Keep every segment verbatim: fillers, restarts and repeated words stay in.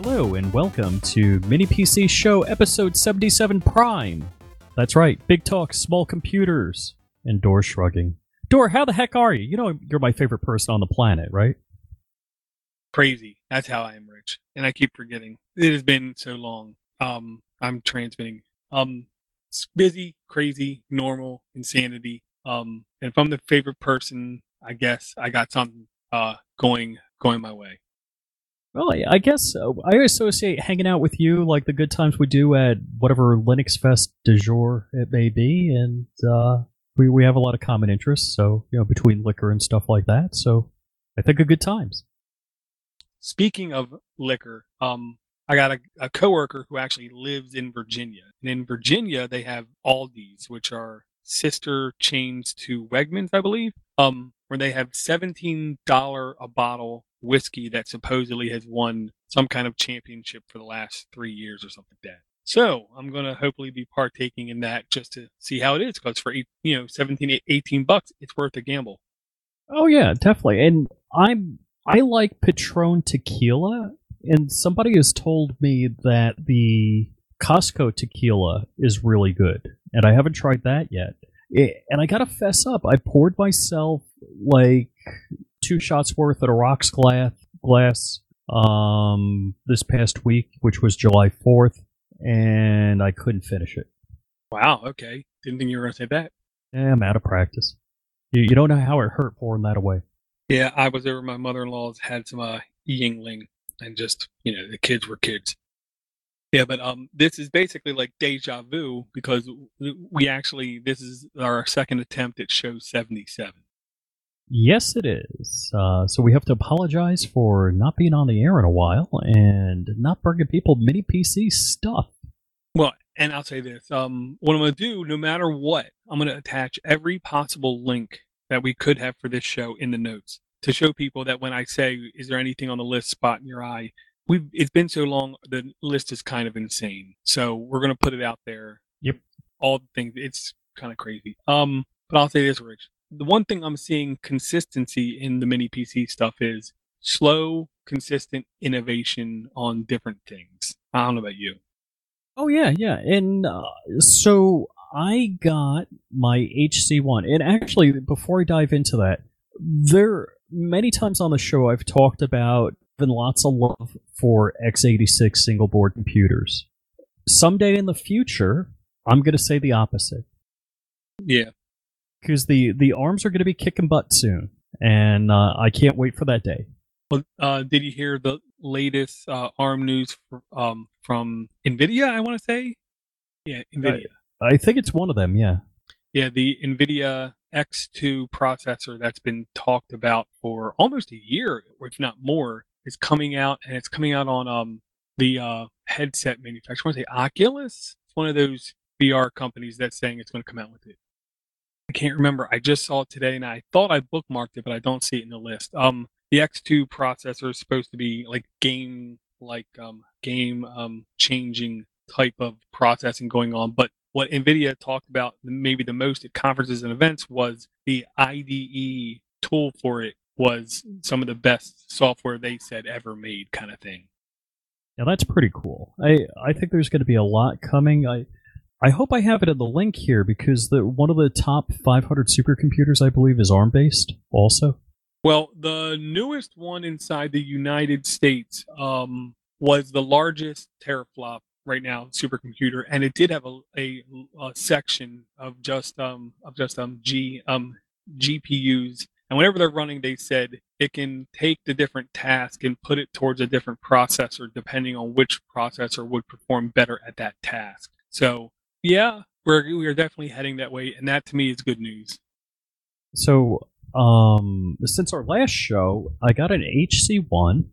Hello and welcome to Mini P C Show episode seventy-seven Prime. That's right, big talk, small computers, and Door shrugging. Door, how the heck are you? You know you're my favorite person on the planet, right? Crazy. That's how I am, Rich. And I keep forgetting. It has been so long. Um, I'm transmitting. Um, it's busy, crazy, normal, insanity. Um, and if I'm the favorite person, I guess I got something uh going going my way. Well, I- I guess uh, I associate hanging out with you like the good times we do at whatever Linux Fest du jour it may be, and uh, we we have a lot of common interests. So you know, between liquor and stuff like that. So I think of good times. Speaking of liquor, um, I got a, a coworker who actually lives in Virginia, and in Virginia they have Aldi's, which are sister chains to Wegmans, I believe. Um, where they have seventeen dollars a bottle whiskey that supposedly has won some kind of championship for the last three years or something like that. So I'm going to hopefully be partaking in that just to see how it is, because for eight, you know, seventeen, eighteen bucks, it's worth a gamble. Oh yeah, definitely. And I'm I like Patron tequila, and somebody has told me that the Costco tequila is really good, and I haven't tried that yet. It, and I gotta fess up, I poured myself like two shots worth at a rocks glass glass um, this past week, which was July fourth, and I couldn't finish it. Wow, okay. Didn't think you were going to say that. Eh, I'm out of practice. You, you don't know how it hurt pouring that away. Yeah, I was over at my mother-in-law's, had some uh, Yingling, and just, you know, the kids were kids. Yeah, but um, this is basically like deja vu, because we actually, this is our second attempt at show seventy-seven. Yes, it is. Uh, so we have to apologize for not being on the air in a while and not bringing people mini P C stuff. Well, and I'll say this. Um, what I'm going to do, no matter what, I'm going to attach every possible link that we could have for this show in the notes to show people that when I say, is there anything on the list spot in your eye? We've, it's been so long, the list is kind of insane. So we're going to put it out there. Yep. All the things. It's kind of crazy. Um, but I'll say this, Rich. The one thing I'm seeing consistency in the mini P C stuff is slow, consistent innovation on different things. I don't know about you. Oh, yeah, yeah. And uh, so I got my H C one. And actually, before I dive into that, there many times on the show I've talked about having lots of love for x eighty-six single board computers. Someday in the future, I'm going to say the opposite. Yeah. Because the, the ARMs are going to be kicking butt soon, and uh, I can't wait for that day. Well, uh, did you hear the latest uh, ARM news for, um, from NVIDIA, I want to say? Yeah, NVIDIA. I, I think it's one of them, yeah. Yeah, the NVIDIA X two processor that's been talked about for almost a year, if not more, is coming out, and it's coming out on um, the uh, headset manufacturer. I want to say Oculus? It's one of those V R companies that's saying it's going to come out with it. I can't remember. I just saw it today, and I thought I bookmarked it, but I don't see it in the list. Um, the X two processor is supposed to be like game, like um, game um, changing type of processing going on. But what NVIDIA talked about maybe the most at conferences and events was the I D E tool for it was some of the best software they said ever made, kind of thing. Yeah, that's pretty cool. I I think there's going to be a lot coming. I. I hope I have it in the link here, because the one of the top five hundred supercomputers, I believe, is ARM-based also. Well, the newest one inside the United States um, was the largest teraflop right now supercomputer, and it did have a, a, a section of just um, of just um, G um, G P Us. And whenever they're running, they said it can take the different task and put it towards a different processor, depending on which processor would perform better at that task. So, yeah, we're we are definitely heading that way, and that to me is good news. So, um, since our last show, I got an H C one,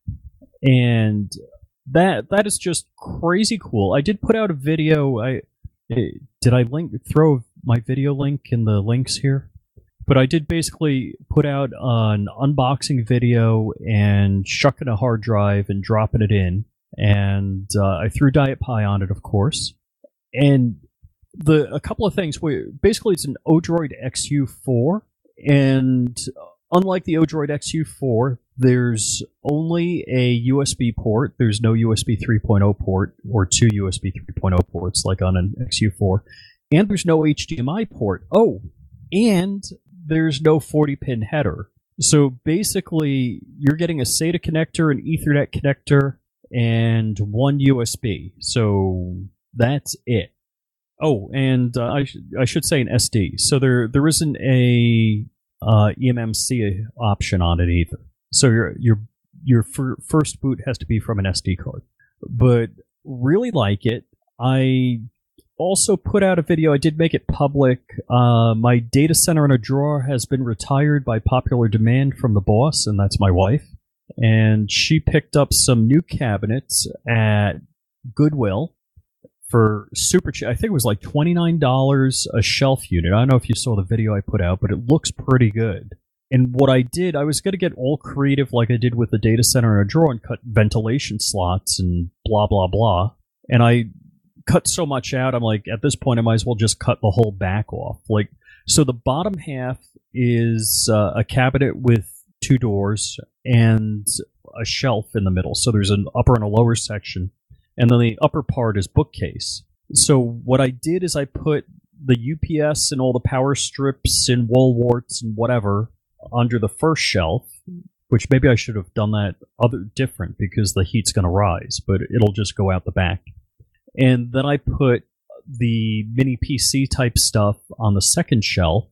and that that is just crazy cool. I did put out a video. I did I link throw my video link in the links here, but I did basically put out an unboxing video and shucking a hard drive and dropping it in, and uh, I threw Diet Pie on it, of course. And the a couple of things. Basically, it's an Odroid X U four, and unlike the Odroid X U four, There's only a U S B port. There's no U S B three point oh port or two U S B three point oh ports like on an X U four. And there's no H D M I port. Oh, and there's no forty pin header. So basically, you're getting a SATA connector, an Ethernet connector, and one U S B. So that's it. Oh, and uh, I, sh- I should say an S D. So there there isn't a uh, E M M C option on it either. So your your your fir- first boot has to be from an S D card. But really like it. I also put out a video. I did make it public. Uh, my data center in a drawer has been retired by popular demand from the boss, and that's my wife. And she picked up some new cabinets at Goodwill for super cheap. I think it was like twenty-nine dollars a shelf unit. I don't know if you saw the video I put out, but it looks pretty good. And what I did, I was going to get all creative like I did with the data center in a drawer and cut ventilation slots and blah, blah, blah. And I cut so much out, I'm like, at this point, I might as well just cut the whole back off. Like, so the bottom half is uh, a cabinet with two doors and a shelf in the middle. So there's an upper and a lower section. And then the upper part is bookcase. So what I did is I put the U P S and all the power strips and wall warts and whatever under the first shelf, which maybe I should have done that other different because the heat's going to rise, but it'll just go out the back. And then I put the mini P C type stuff on the second shelf.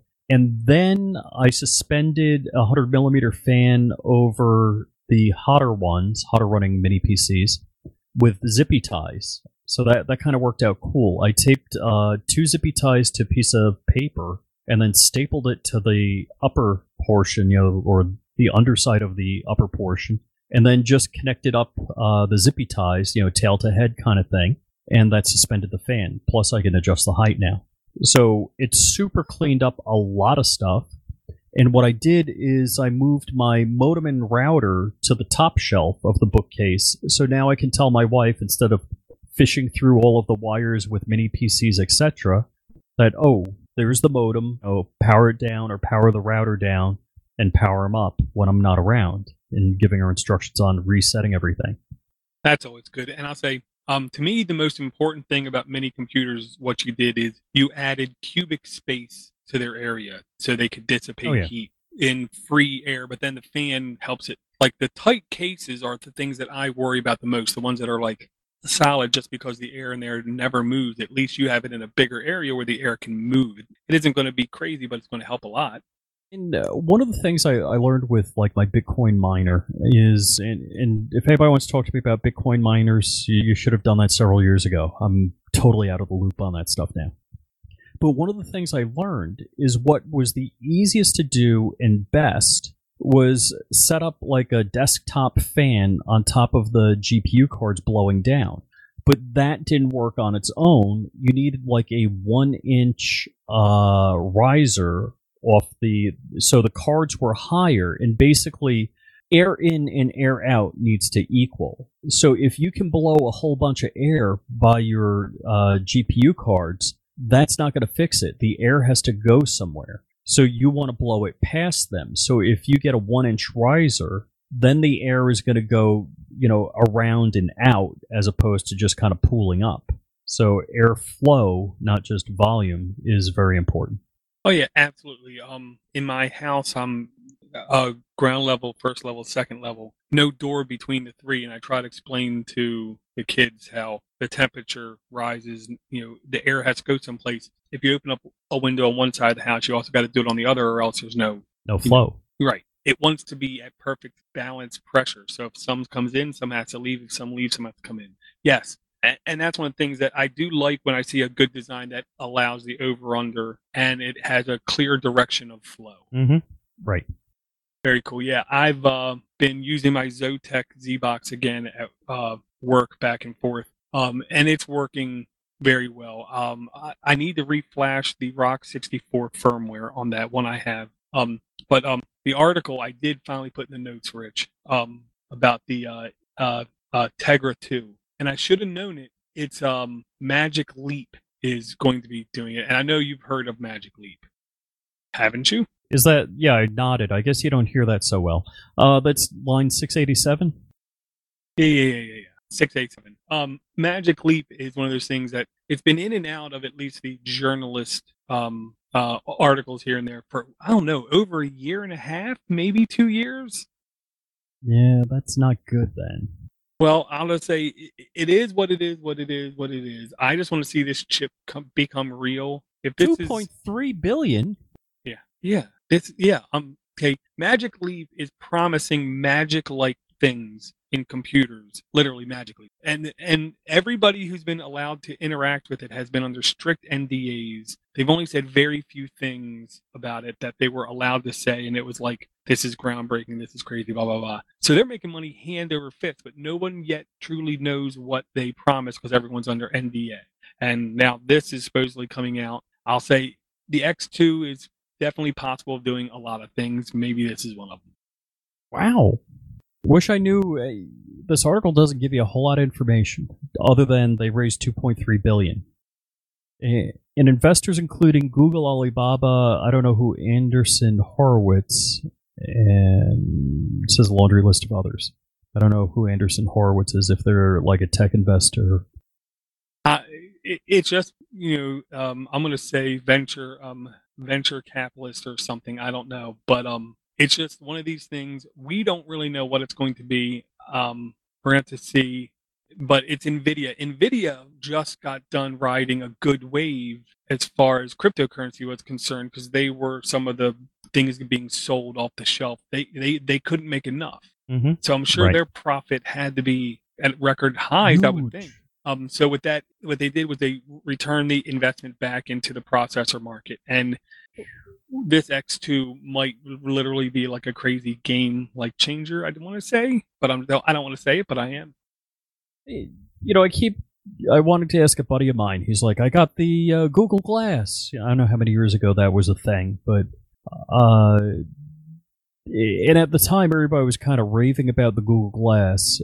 And then I suspended a one hundred millimeter fan over the hotter ones, hotter running mini P Cs, with zippy ties. So that, that kind of worked out cool. I taped uh, two zippy ties to a piece of paper and then stapled it to the upper portion, you know, or the underside of the upper portion, and then just connected up uh, the zippy ties, you know, tail to head kind of thing, and that suspended the fan. Plus, I can adjust the height now. So it's super cleaned up a lot of stuff. And what I did is I moved my modem and router to the top shelf of the bookcase. So now I can tell my wife, instead of fishing through all of the wires with mini P Cs, et cetera, that, oh, there's the modem, oh, power it down or power the router down and power them up when I'm not around, and giving her instructions on resetting everything. That's always good. And I'll say, um, to me, the most important thing about mini computers, what you did is you added cubic space to their area so they could dissipate oh, yeah. heat in free air, but then the fan helps it. Like the tight cases are the things that I worry about the most, the ones that are like solid just because the air in there never moves. At least you have it in a bigger area where the air can move. It isn't going to be crazy, but it's going to help a lot. And uh, one of the things I, I learned with like my Bitcoin miner is, and, and if anybody wants to talk to me about Bitcoin miners, you, you should have done that several years ago. I'm totally out of the loop on that stuff now. But one of the things I learned is what was the easiest to do and best was set up like a desktop fan on top of the G P U cards blowing down. But that didn't work on its own. You needed like a one inch uh, riser off the, so the cards were higher, and basically air in and air out needs to equal. So if you can blow a whole bunch of air by your uh, G P U cards, that's not going to fix it. The air has to go somewhere. So you want to blow it past them. So if you get a one inch riser, then the air is going to go, you know, around and out as opposed to just kind of pooling up. So air flow, not just volume, is very important. Oh yeah, absolutely. Um, in my house, I'm uh, ground level, first level, second level, no door between the three, and I try to explain to the kids how the temperature rises. You know, the air has to go someplace. If you open up a window on one side of the house, you also got to do it on the other, or else there's no no flow. You know, right. It wants to be at perfect balanced pressure. So if some comes in, some has to leave. If some leaves, some has to come in. Yes. And that's one of the things that I do like when I see a good design that allows the over-under and it has a clear direction of flow. Mm-hmm. Right. Very cool. Yeah, I've uh, been using my Zotac Z-Box again at uh, work back and forth, um, and it's working very well. Um, I, I need to reflash the Rock sixty-four firmware on that one I have. Um, but um, the article I did finally put in the notes, Rich, um, about the uh, uh, uh, Tegra two. And I should have known it. It's um, Magic Leap is going to be doing it. And I know you've heard of Magic Leap. Haven't you? Is that, yeah, I nodded. I guess you don't hear that so well. Uh, that's line six eighty-seven? Yeah, yeah, yeah, yeah, yeah. six eighty-seven. Um, Magic Leap is one of those things that it's been in and out of at least the journalist um, uh, articles here and there for, I don't know, over a year and a half, maybe two years. Yeah, that's not good then. Well, I'll just say it, it is what it is, what it is, what it is. I just want to see this chip come, become real. If this two point three billion? Yeah, yeah. This, yeah. Um. Okay. Magic Leap is promising magic-like things in computers, literally magically, and and everybody who's been allowed to interact with it has been under strict N D As. They've only said very few things about it that they were allowed to say, and it was like, this is groundbreaking, this is crazy, blah blah blah. So they're making money hand over fist, but no one yet truly knows what they promised because everyone's under N D A. And now this is supposedly coming out. I'll say the X two is definitely possible of doing a lot of things. Maybe this is one of them. Wow. Wish I knew. Uh, this article doesn't give you a whole lot of information other than they raised two point three billion dollars. And investors including Google, Alibaba, I don't know who, Anderson Horowitz, and it says a laundry list of others. I don't know who Anderson Horowitz is, if they're like a tech investor. Uh, it, it's just, you know, um, I'm going to say venture um, venture capitalist or something. I don't know. But um, it's just one of these things. We don't really know what it's going to be. Um, we're going to have to see. But it's NVIDIA. NVIDIA just got done riding a good wave as far as cryptocurrency was concerned because they were some of the things being sold off the shelf. They they, they couldn't make enough. Mm-hmm. So I'm sure right. their profit had to be at record highs, Huge. I would think. Um, so with that, what they did was they returned the investment back into the processor market. And this X two might literally be like a crazy game like changer, I don't want to say. But I'm, I don't want to say it, but I am. You know, I keep, I wanted to ask a buddy of mine. He's like, I got the uh, Google Glass. I don't know how many years ago that was a thing, but, uh, and at the time, everybody was kind of raving about the Google Glass.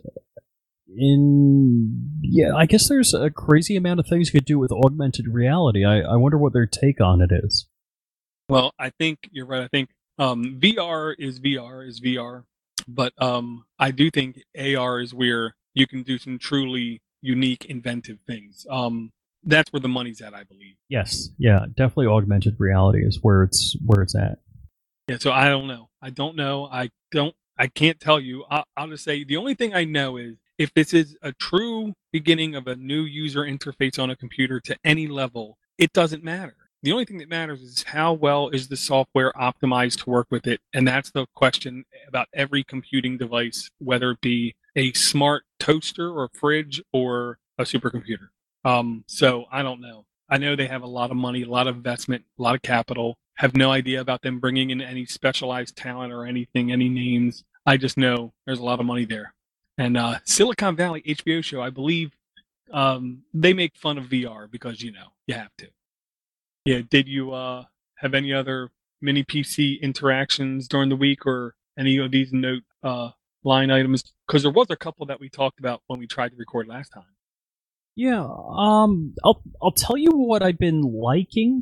In, yeah, I guess there's a crazy amount of things you could do with augmented reality. I, I wonder what their take on it is. Well, I think you're right. I think um, V R is V R is V R, but um, I do think A R is where you can do some truly unique, inventive things. Um, that's where the money's at, I believe. Yes, yeah, definitely augmented reality is where it's where it's at. Yeah, so I don't know. I don't know. I don't. I can't tell you. I'll, I'll just say the only thing I know is if this is a true beginning of a new user interface on a computer to any level, it doesn't matter. The only thing that matters is how well is the software optimized to work with it, and that's the question about every computing device, whether it be a smart toaster or fridge or a supercomputer. Um, so I don't know. I know they have a lot of money, a lot of investment, a lot of capital. Have no idea about them bringing in any specialized talent or anything, any names. I just know there's a lot of money there. And uh, Silicon Valley H B O show, I believe, um, they make fun of V R because, you know, you have to. Yeah, did you uh, have any other mini P C interactions during the week or any of these note uh, line items? Because there was a couple that we talked about when we tried to record last time. Yeah, um, I'll I'll tell you what I've been liking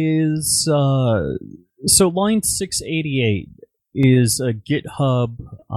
is uh, so line six eighty-eight is a GitHub.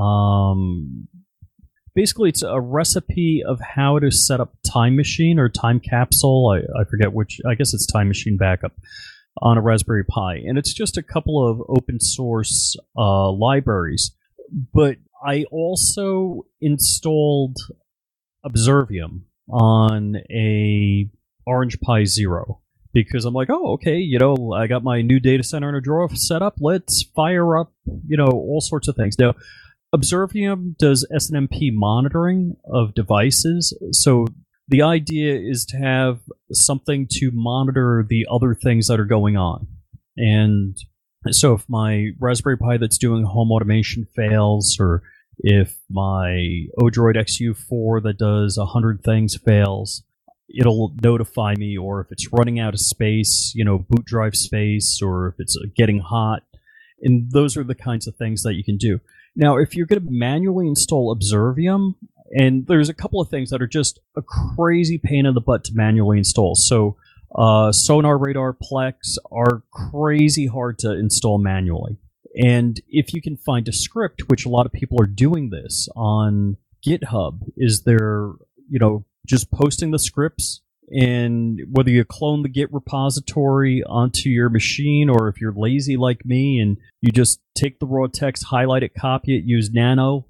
Um, basically, it's a recipe of how to set up Time Machine or Time Capsule. I, I forget which. I guess it's Time Machine Backup on a Raspberry Pi, and it's just a couple of open source uh, libraries. But I also installed Observium on a Orange Pi Zero because I'm like, oh, okay, you know, I got my new data center in a drawer set up. Let's fire up, you know, all sorts of things. Now, Observium does S N M P monitoring of devices, so the idea is to have something to monitor the other things that are going on. And so if my Raspberry Pi that's doing home automation fails, or if my Odroid X U four that does one hundred things fails, it'll notify me, or if it's running out of space, you know, boot drive space, or if it's getting hot. And those are the kinds of things that you can do. Now, if you're going to manually install Observium, and there's a couple of things that are just a crazy pain in the butt to manually install. So Uh, Sonar Radar Plex are crazy hard to install manually. And if you can find a script, which a lot of people are doing this on GitHub, is they're, you know, just posting the scripts, and whether you clone the Git repository onto your machine, or if you're lazy like me and you just take the raw text, highlight it, copy it, use Nano,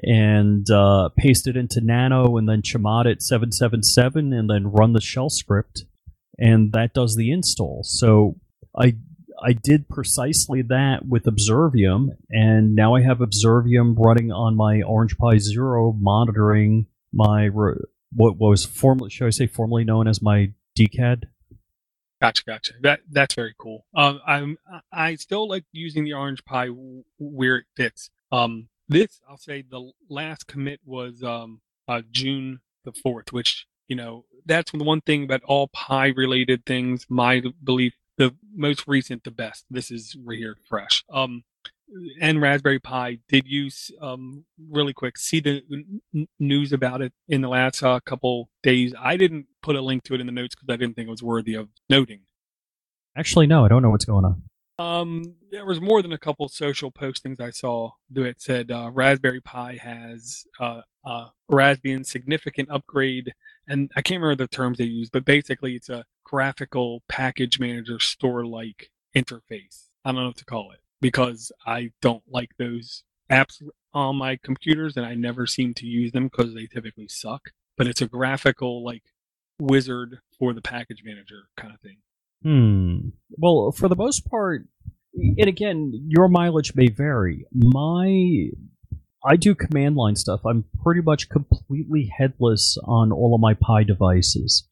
and uh, paste it into Nano, and then chmod it seven seven seven, and then run the shell script, and that does the install. So I I did precisely that with Observium, and now I have Observium running on my Orange Pi Zero, monitoring my what was formerly, should I say, formerly known as my D C A D. Gotcha, gotcha. That that's very cool. Um, I'm I still like using the Orange Pi where it fits. Um, this I'll say the last commit was um uh, June the fourth, which, you know, that's the one thing about all Pi related things. My belief, the most recent, the best. This is right here, fresh. Um, and Raspberry Pi did use um really quick. See the n- news about it in the last uh, couple days. I didn't put a link to it in the notes because I didn't think it was worthy of noting. Actually, no, I don't know what's going on. Um, there was more than a couple social postings I saw that said uh, Raspberry Pi has uh, uh, Raspbian significant upgrade, and I can't remember the terms they use, but basically it's a graphical package manager store-like interface. I don't know what to call it, because I don't like those apps on my computers, and I never seem to use them because they typically suck. But it's a graphical, like, wizard for the package manager kind of thing. Hmm. Well, for the most part, and again, your mileage may vary. My, I do command line stuff. I'm pretty much completely headless on all of my Pi devices.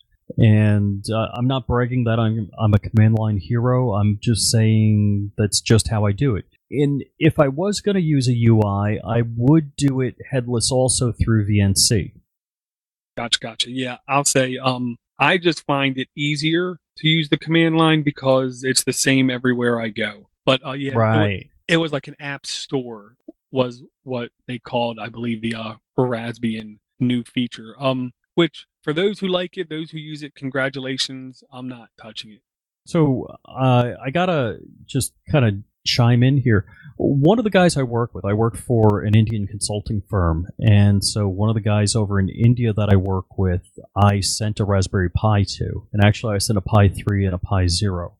And uh, I'm not bragging that I'm I'm a command line hero. I'm just saying that's just how I do it. And if I was going to use a U I, I would do it headless also through V N C. Gotcha, gotcha. Yeah, I'll say um, I just find it easier to use the command line because it's the same everywhere I go. But uh, yeah, right. it, was, it was like an app store was what they called, I believe, the uh, Raspbian new feature. Um, which for those who like it, those who use it, congratulations. I'm not touching it. So uh, I gotta just kind of chime in here. One of the guys I work with, I work for an Indian consulting firm, and so one of the guys over in India that I work with, I sent a Raspberry Pi to, and actually I sent a Pi three and a Pi Zero.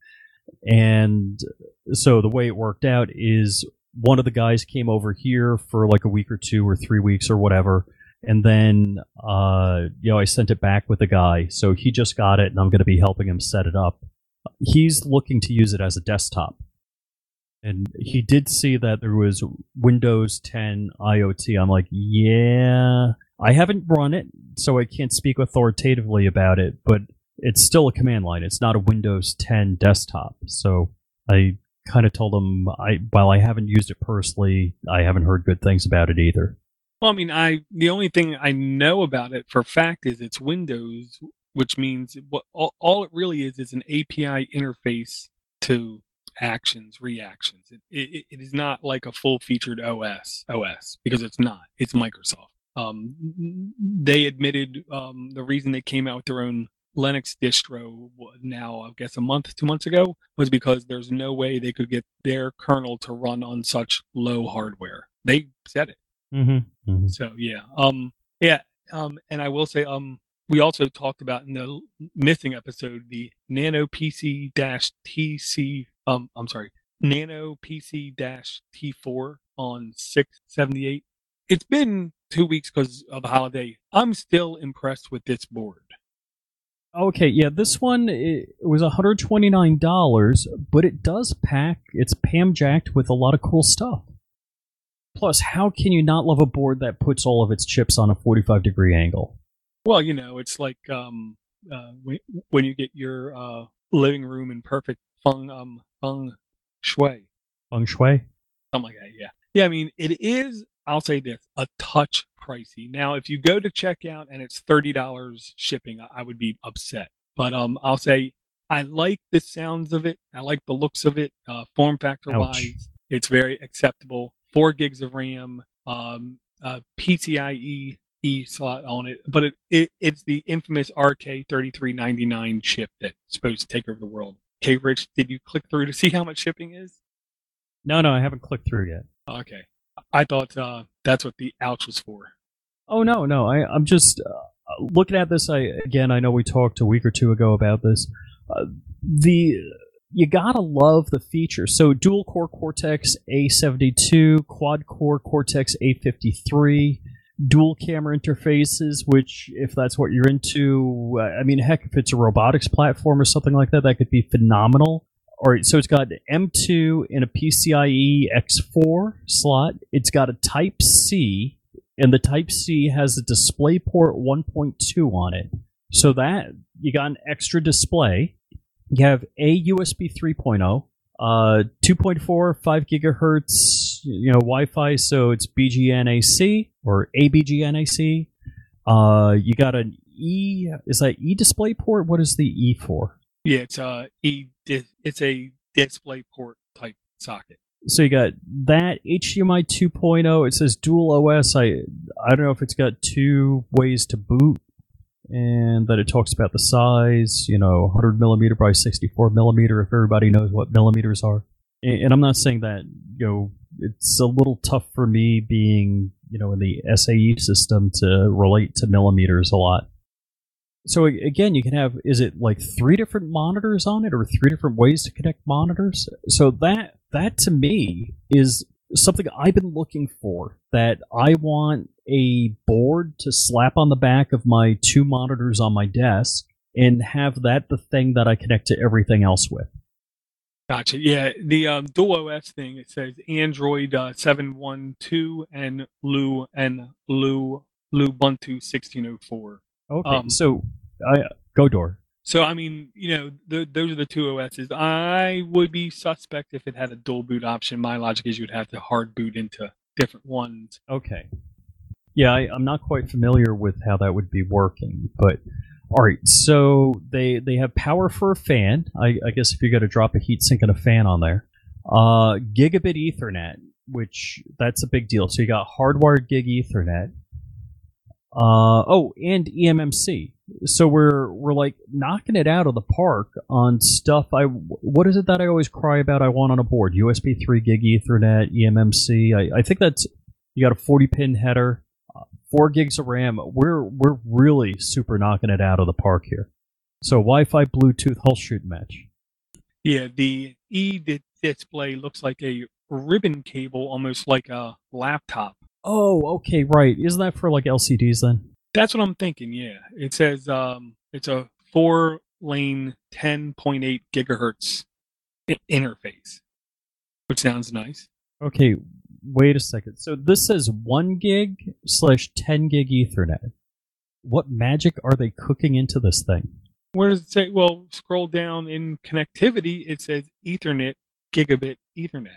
And so the way it worked out is one of the guys came over here for like a week or two or three weeks or whatever, and then uh, you know, I sent it back with the guy, so he just got it, and I'm going to be helping him set it up. He's looking to use it as a desktop. And he did see that there was Windows ten IoT. I'm like, yeah, I haven't run it, so I can't speak authoritatively about it, but it's still a command line. It's not a Windows ten desktop. So I kind of told him, I, while I haven't used it personally, I haven't heard good things about it either. Well, I mean, I the only thing I know about it for a fact is it's Windows, which means what all, all it really is is an A P I interface to actions, reactions. It, it, it is not like a full-featured O S, O S, because it's not. It's Microsoft. Um, they admitted um, the reason they came out with their own Linux distro now, I guess a month, two months ago, was because there's no way they could get their kernel to run on such low hardware. They said it. Mm-hmm. Mm-hmm. So yeah, um, yeah, um, and I will say, um, we also talked about in the missing episode the Nano P C T C. Um, I'm sorry, Nano P C T four on six seventy-eight. It's been two weeks because of the holiday. I'm still impressed with this board. Okay, yeah, this one, it was one hundred twenty-nine dollars, but it does pack, it's Pam-jacked with a lot of cool stuff. Plus, how can you not love a board that puts all of its chips on a forty-five degree angle? Well, you know, it's like um, uh, when you get your uh, living room in perfect feng um feng shui. Feng shui? Something like that, yeah. Yeah, I mean, it is, I'll say this, a touch pricey. Now, if you go to checkout and it's thirty dollars shipping, I would be upset. But um, I'll say I like the sounds of it. I like the looks of it. Uh, form factor-wise, it's very acceptable. Four gigs of RAM, um, uh, PCIe E slot on it, but it, it it's the infamous R K thirty-three ninety-nine chip that's supposed to take over the world. Okay, Rich, did you click through to see how much shipping is? No, no, I haven't clicked through yet. Okay. I thought uh, that's what the ouch was for. Oh, no, no. I, I'm just uh, looking at this. I Again, I know we talked a week or two ago about this. Uh, the You gotta love the features. So dual core Cortex A seventy-two, quad core Cortex A fifty-three, dual camera interfaces, which, if that's what you're into, I mean, heck, if it's a robotics platform or something like that, that could be phenomenal. All right, so it's got M two in a PCIe X four slot. It's got a Type C, and the Type C has a DisplayPort one point two on it. So that, you got an extra display. You have a U S B three point oh, uh, two point four, five gigahertz, you know, Wi-Fi, so it's B G N A C or A B G N A C. Uh, you got an E, is that E DisplayPort? What is the E for? Yeah, it's a E. It's a DisplayPort type socket. So you got that H D M I two point oh. It says dual O S. I I don't know if it's got two ways to boot, and that it talks about the size. You know, one hundred millimeter by sixty-four millimeter. If everybody knows what millimeters are, and, and I'm not saying that, you know, it's a little tough for me being, you know, in the S A E system to relate to millimeters a lot. So again, you can have, is it like three different monitors on it, or three different ways to connect monitors? So that that to me is something I've been looking for, that I want a board to slap on the back of my two monitors on my desk and have that the thing that I connect to everything else with. Gotcha. Yeah, the um, dual O S thing, it says Android uh, seven one two and Lu and Lu Lubuntu sixteen oh four. Okay, um, so I go door. So I mean, you know, the, those are the two O Ss. I would be suspect if it had a dual boot option. My logic is you'd have to hard boot into different ones. Okay. Yeah, I, I'm not quite familiar with how that would be working, but all right. So they they have power for a fan. I, I guess if you got to drop a heat sink and a fan on there, uh, gigabit Ethernet, which that's a big deal. So you got hardwired gig Ethernet. Uh, oh, and E M M C. So we're we're like knocking it out of the park on stuff. I what is it that I always cry about? I want on a board: U S B three gig Ethernet, E M M C. I, I think that's, you got a forty pin header, uh, four gigs of RAM. We're we're really super knocking it out of the park here. So Wi-Fi, Bluetooth, whole shoot match. Yeah, the E display looks like a ribbon cable, almost like a laptop. Oh, okay, right. Isn't that for like L C Ds then? That's what I'm thinking, yeah. It says um, it's a four-lane ten point eight gigahertz I- interface, which sounds nice. Okay, wait a second. So this says one gig slash ten gig Ethernet. What magic are they cooking into this thing? Where does it say? Well, scroll down in connectivity, it says Ethernet, gigabit Ethernet.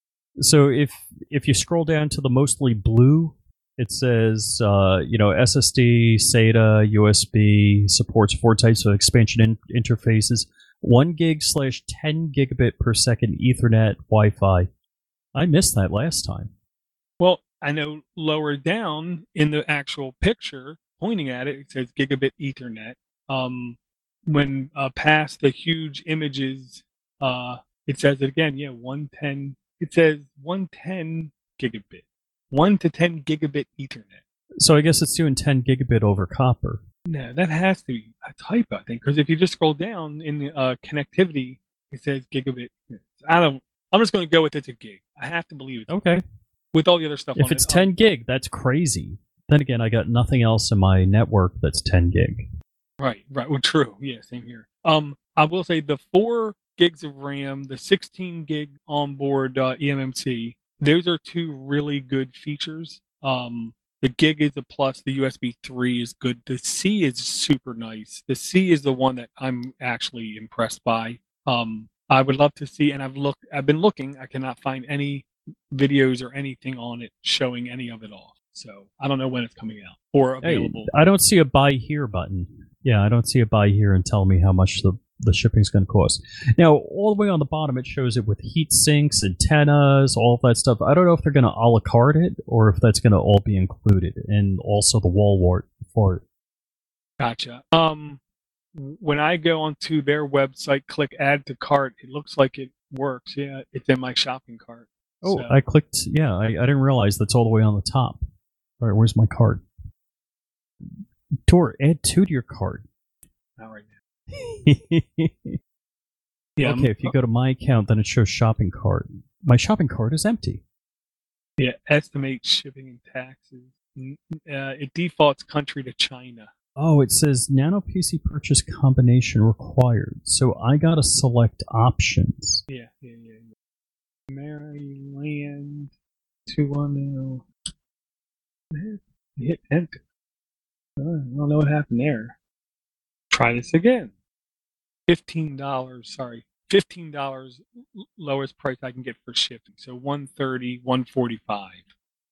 So if if you scroll down to the mostly blue, it says, uh, you know, S S D, SATA, U S B, supports four types of expansion in- interfaces, one gig slash ten gigabit per second Ethernet Wi-Fi. I missed that last time. Well, I know lower down in the actual picture, pointing at it, it says gigabit Ethernet. Um, when uh, past the huge images, uh, it says it again. Yeah, one ten. It says one ten gigabit, one to ten gigabit Ethernet. So I guess it's doing ten gigabit over copper. No, that has to be a typo, I think, because if you just scroll down in the uh, connectivity, it says gigabit. I don't. I'm just going to go with it's a gig. I have to believe it. Okay. With all the other stuff. If on it's it, ten um, gig, that's crazy. Then again, I got nothing else in my network that's ten gig. Right, right. Well, true. Yeah, same here. Um, I will say the four gigs of RAM, the sixteen gig onboard uh, E M M C, those are two really good features. Um, the gig is a plus. The U S B three is good. The C is super nice. The C is the one that I'm actually impressed by. Um, I would love to see, and I've looked, I've been looking. I cannot find any videos or anything on it showing any of it off. So I don't know when it's coming out or available. Hey, I don't see a buy here button. Yeah, I don't see a buy here and tell me how much the the shipping's going to cost. Now, all the way on the bottom, it shows it with heat sinks, antennas, all of that stuff. I don't know if they're going to a la carte it or if that's going to all be included, and also the wall wart for it. Gotcha. Um, when I go onto their website, click add to cart, it looks like it works. Yeah, it's in my shopping cart. Oh, so. I clicked. Yeah, I, I didn't realize that's all the way on the top. All right, where's my cart? Tor, add two to your cart. Not right now. yeah, okay, I'm, if you go to my account, then it shows shopping cart. My shopping cart is empty. Yeah, estimate shipping and taxes. Uh, it defaults country to China. Oh, it says Nano P C purchase combination required. So I gotta select options. Yeah, yeah, yeah. yeah. Maryland two one zero. Hit enter. I don't know what happened there. Try this again. Fifteen dollars. Sorry, fifteen dollars lowest price I can get for shipping. So one thirty, one forty five.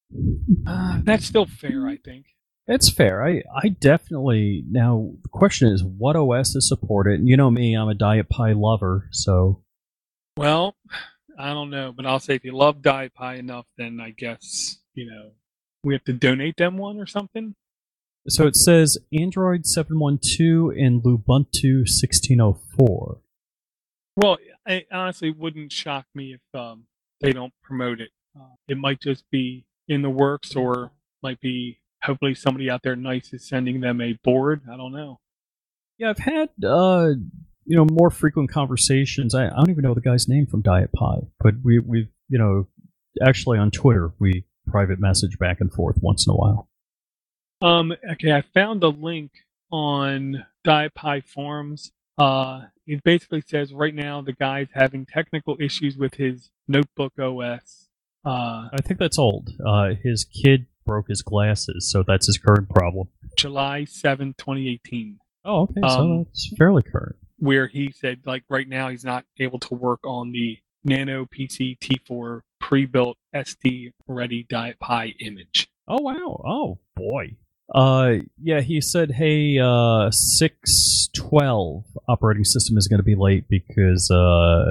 Uh, that's still fair, I think. It's fair. I, I definitely... Now, the question is, what O S is supported? And you know me, I'm a Diet Pie lover, so... Well, I don't know, but I'll say if you love Diet Pie enough, then I guess, you know, we have to donate them one or something? So it says Android seven one two and Lubuntu sixteen oh four. Well, it honestly wouldn't shock me if um, they don't promote it. Uh, it might just be in the works, or might be... Hopefully somebody out there nice is sending them a board. I don't know. Yeah, I've had uh, you know more frequent conversations. I, I don't even know the guy's name from Diet Pie, but we we you know actually on Twitter we private message back and forth once in a while. Um. Okay, I found a link on Diet Pie forums. Uh, it basically says right now the guy's having technical issues with his notebook O S. Uh, I think that's old. Uh, his kid broke his glasses, so that's his current problem. July seventh, twenty eighteen. Oh, okay, um, so that's fairly current. Where he said, like, right now he's not able to work on the Nano P C T four pre-built S D-ready Diet Pie image. Oh, wow. Oh, boy. Uh, yeah, he said, hey, uh, six twelve operating system is going to be late because uh,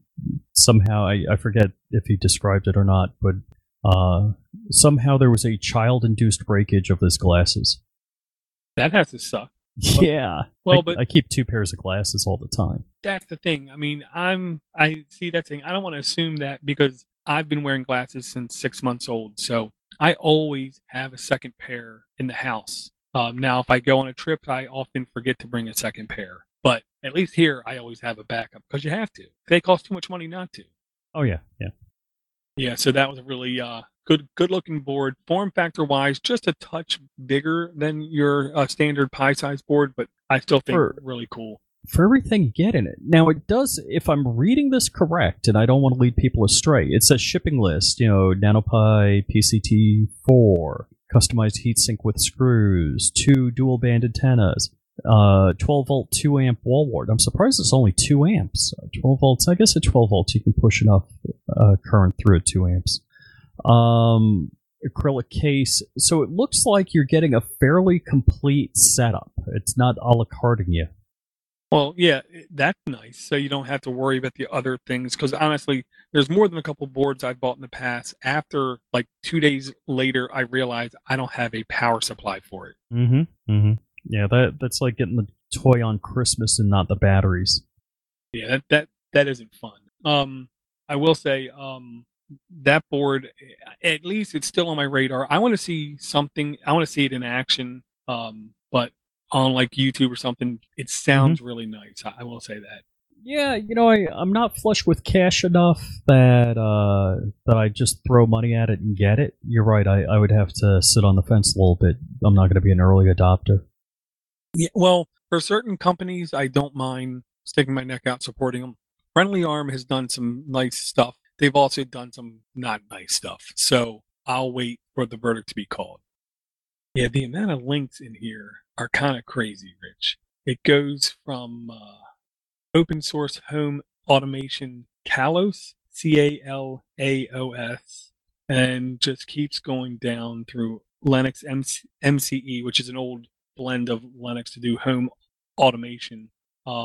somehow, I, I forget if he described it or not, but Uh, somehow there was a child-induced breakage of his glasses. That has to suck. Yeah. Well, I, but I keep two pairs of glasses all the time. That's the thing. I mean, I'm I see that thing. I don't want to assume that because I've been wearing glasses since six months old, so I always have a second pair in the house. Um, now, if I go on a trip, I often forget to bring a second pair, but at least here I always have a backup because you have to. They cost too much money not to. Oh yeah, yeah. Yeah, so that was a really uh, good, good-looking board. Form factor-wise, just a touch bigger than your uh, standard Pi size board, but I still think For, really cool. For everything you get in it. Now, it does, if I'm reading this correct, and I don't want to lead people astray, it says shipping list, you know, NanoPi P C T four, customized heatsink with screws, two dual-band antennas, uh, twelve volt, two amp wall wart. I'm surprised it's only two amps. twelve volts, I guess at twelve volts you can push enough uh, current through at two amps. Um, acrylic case. So it looks like you're getting a fairly complete setup. It's not a la carting you. Well, yeah, that's nice. So you don't have to worry about the other things. Because honestly, there's more than a couple boards I've bought in the past. After like two days later, I realized I don't have a power supply for it. Mm-hmm. Mm-hmm. Yeah, that that's like getting the toy on Christmas and not the batteries. Yeah, that that, that isn't fun. Um, I will say, um, that board, at least it's still on my radar. I want to see something. I want to see it in action. Um, but on like YouTube or something, it sounds mm-hmm. really nice. I, I will say that. Yeah, you know, I, I'm not flush with cash enough that uh, that I just throw money at it and get it. You're right. I, I would have to sit on the fence a little bit. I'm not going to be an early adopter. Yeah, well, for certain companies, I don't mind sticking my neck out supporting them. Friendly Arm has done some nice stuff. They've also done some not nice stuff. So I'll wait for the verdict to be called. Yeah, the amount of links in here are kind of crazy, Rich. It goes from uh, open source home automation Calos, C A L A O S, and just keeps going down through Linux M C E, which is an old blend of Linux to do home automation. Um,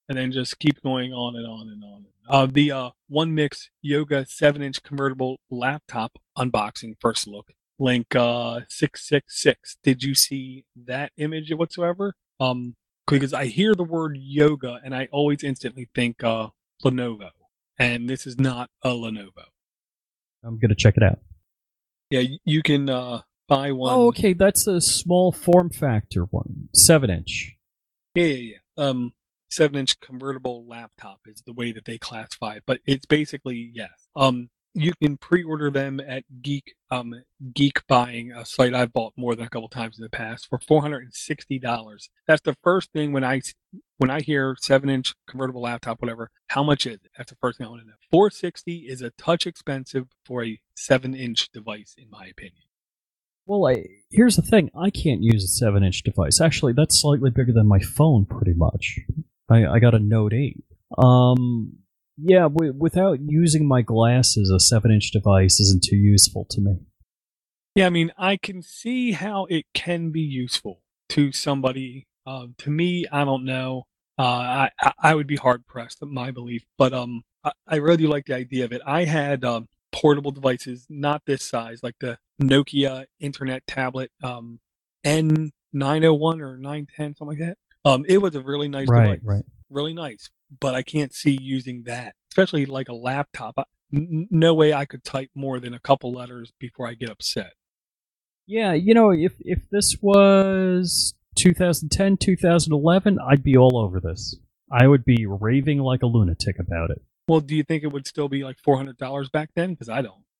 and then just keep going on and on and on. Uh, the uh, One Mix Yoga seven inch convertible laptop unboxing first look. Link uh, six six six. Did you see that image whatsoever? Um, because I hear the word yoga and I always instantly think uh, Lenovo. And this is not a Lenovo. I'm going to check it out. Yeah, you can uh, buy one. Oh, okay. That's a small form factor one. seven inch. Yeah, yeah, yeah. Um, seven inch convertible laptop is the way that they classify it. But it's basically, yes. Um, you can pre-order them at Geek um, Geek Buying, a site I've bought more than a couple times in the past, for four hundred sixty dollars. That's the first thing when I when I hear seven inch convertible laptop, whatever. How much is it? That's the first thing I want to know. four hundred sixty dollars is a touch expensive for a seven inch device, in my opinion. Well, I, here's the thing. I can't use a seven inch device. Actually, that's slightly bigger than my phone, pretty much. I, I got a Note eight. Um... Yeah, w- without using my glasses, a seven inch device isn't too useful to me. Yeah, I mean, I can see how it can be useful to somebody. Uh, to me, I don't know. Uh, I I would be hard pressed, my belief. But um, I, I really do like the idea of it. I had um, portable devices, not this size, like the Nokia Internet tablet um, N nine oh one or nine ten, something like that. Um, it was a really nice right, device. Right, really nice. But I can't see using that, especially like a laptop. N- no way I could type more than a couple letters before I get upset. Yeah, you know, if if this was two thousand ten, two thousand eleven, I'd be all over this. I would be raving like a lunatic about it. Well, do you think it would still be like four hundred dollars back then? Because I don't.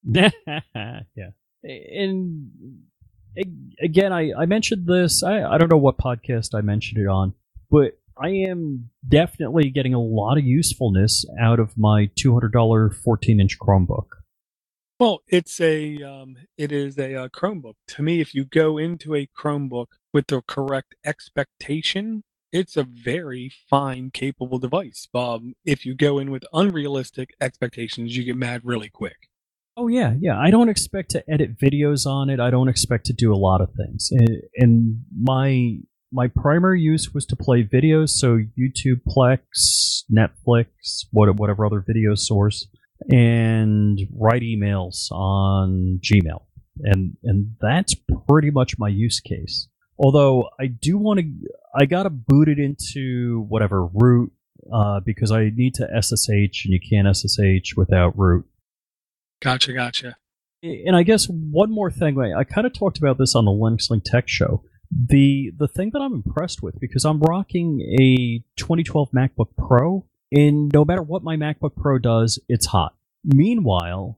Yeah. And again, I, I mentioned this, I, I don't know what podcast I mentioned it on, but I am definitely getting a lot of usefulness out of my two hundred dollars fourteen inch Chromebook. Well, it's a um, it is a uh, Chromebook. To me, if you go into a Chromebook with the correct expectation, it's a very fine, capable device. Um, if you go in with unrealistic expectations, you get mad really quick. Oh yeah, yeah. I don't expect to edit videos on it. I don't expect to do a lot of things. And, and my my primary use was to play videos, so YouTube, Plex, Netflix, whatever other video source, and write emails on Gmail. And and that's pretty much my use case. Although I do want to, I gotta boot it into whatever root, uh, because I need to S S H, and you can't S S H without root. Gotcha, gotcha. And I guess one more thing, I kind of talked about this on the Linux Link Tech Show. The the thing that I'm impressed with, because I'm rocking a twenty twelve MacBook Pro, and no matter what my MacBook Pro does, it's hot. Meanwhile,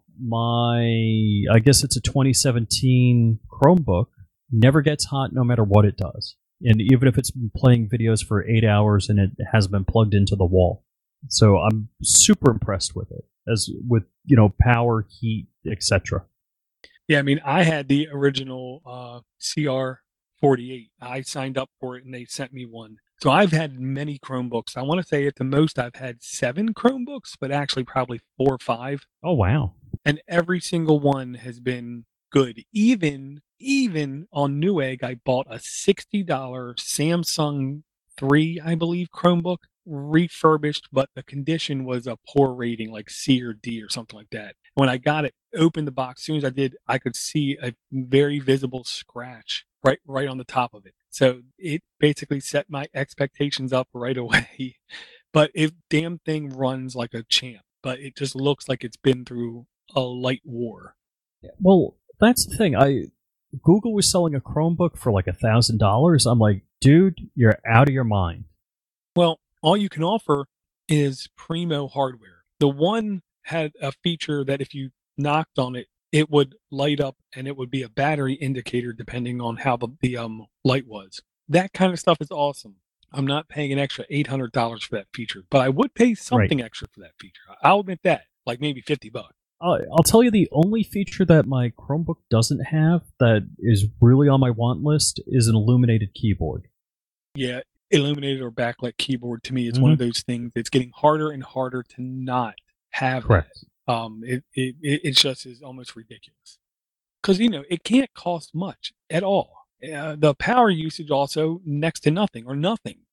my, I guess it's a twenty seventeen Chromebook, never gets hot no matter what it does. And even if it's been playing videos for eight hours and it has been plugged into the wall. So I'm super impressed with it, as with, you know, power, heat, et cetera. Yeah, I mean, I had the original uh, C R forty-eight. I signed up for it and they sent me one. So I've had many Chromebooks. I want to say at the most I've had seven Chromebooks, but actually probably four or five. Oh, wow. And every single one has been good. Even even on Newegg, I bought a sixty dollars Samsung three, I believe, Chromebook, refurbished, but the condition was a poor rating, like C or D or something like that. When I got it, opened the box, as soon as I did, I could see a very visible scratch right right on the top of it. So it basically set my expectations up right away. But it damn thing runs like a champ, but it just looks like it's been through a light war. Well, that's the thing. I Google was selling a Chromebook for like a thousand dollars. I'm like, dude, you're out of your mind. Well, all you can offer is primo hardware. The one had a feature that if you knocked on it, it would light up and it would be a battery indicator depending on how the, the um light was. That kind of stuff is awesome. I'm not paying an extra eight hundred dollars for that feature, but I would pay something right. extra for that feature. I'll admit that, like maybe fifty bucks. Uh, I'll tell you the only feature that my Chromebook doesn't have that is really on my want list is an illuminated keyboard. Yeah, illuminated or backlit keyboard to me is mm-hmm. one of those things that's getting harder and harder to not have. Correct. That. Um, it, it, it just is almost ridiculous. Because, you know, it can't cost much at all. Uh, the power usage also next to nothing or nothing.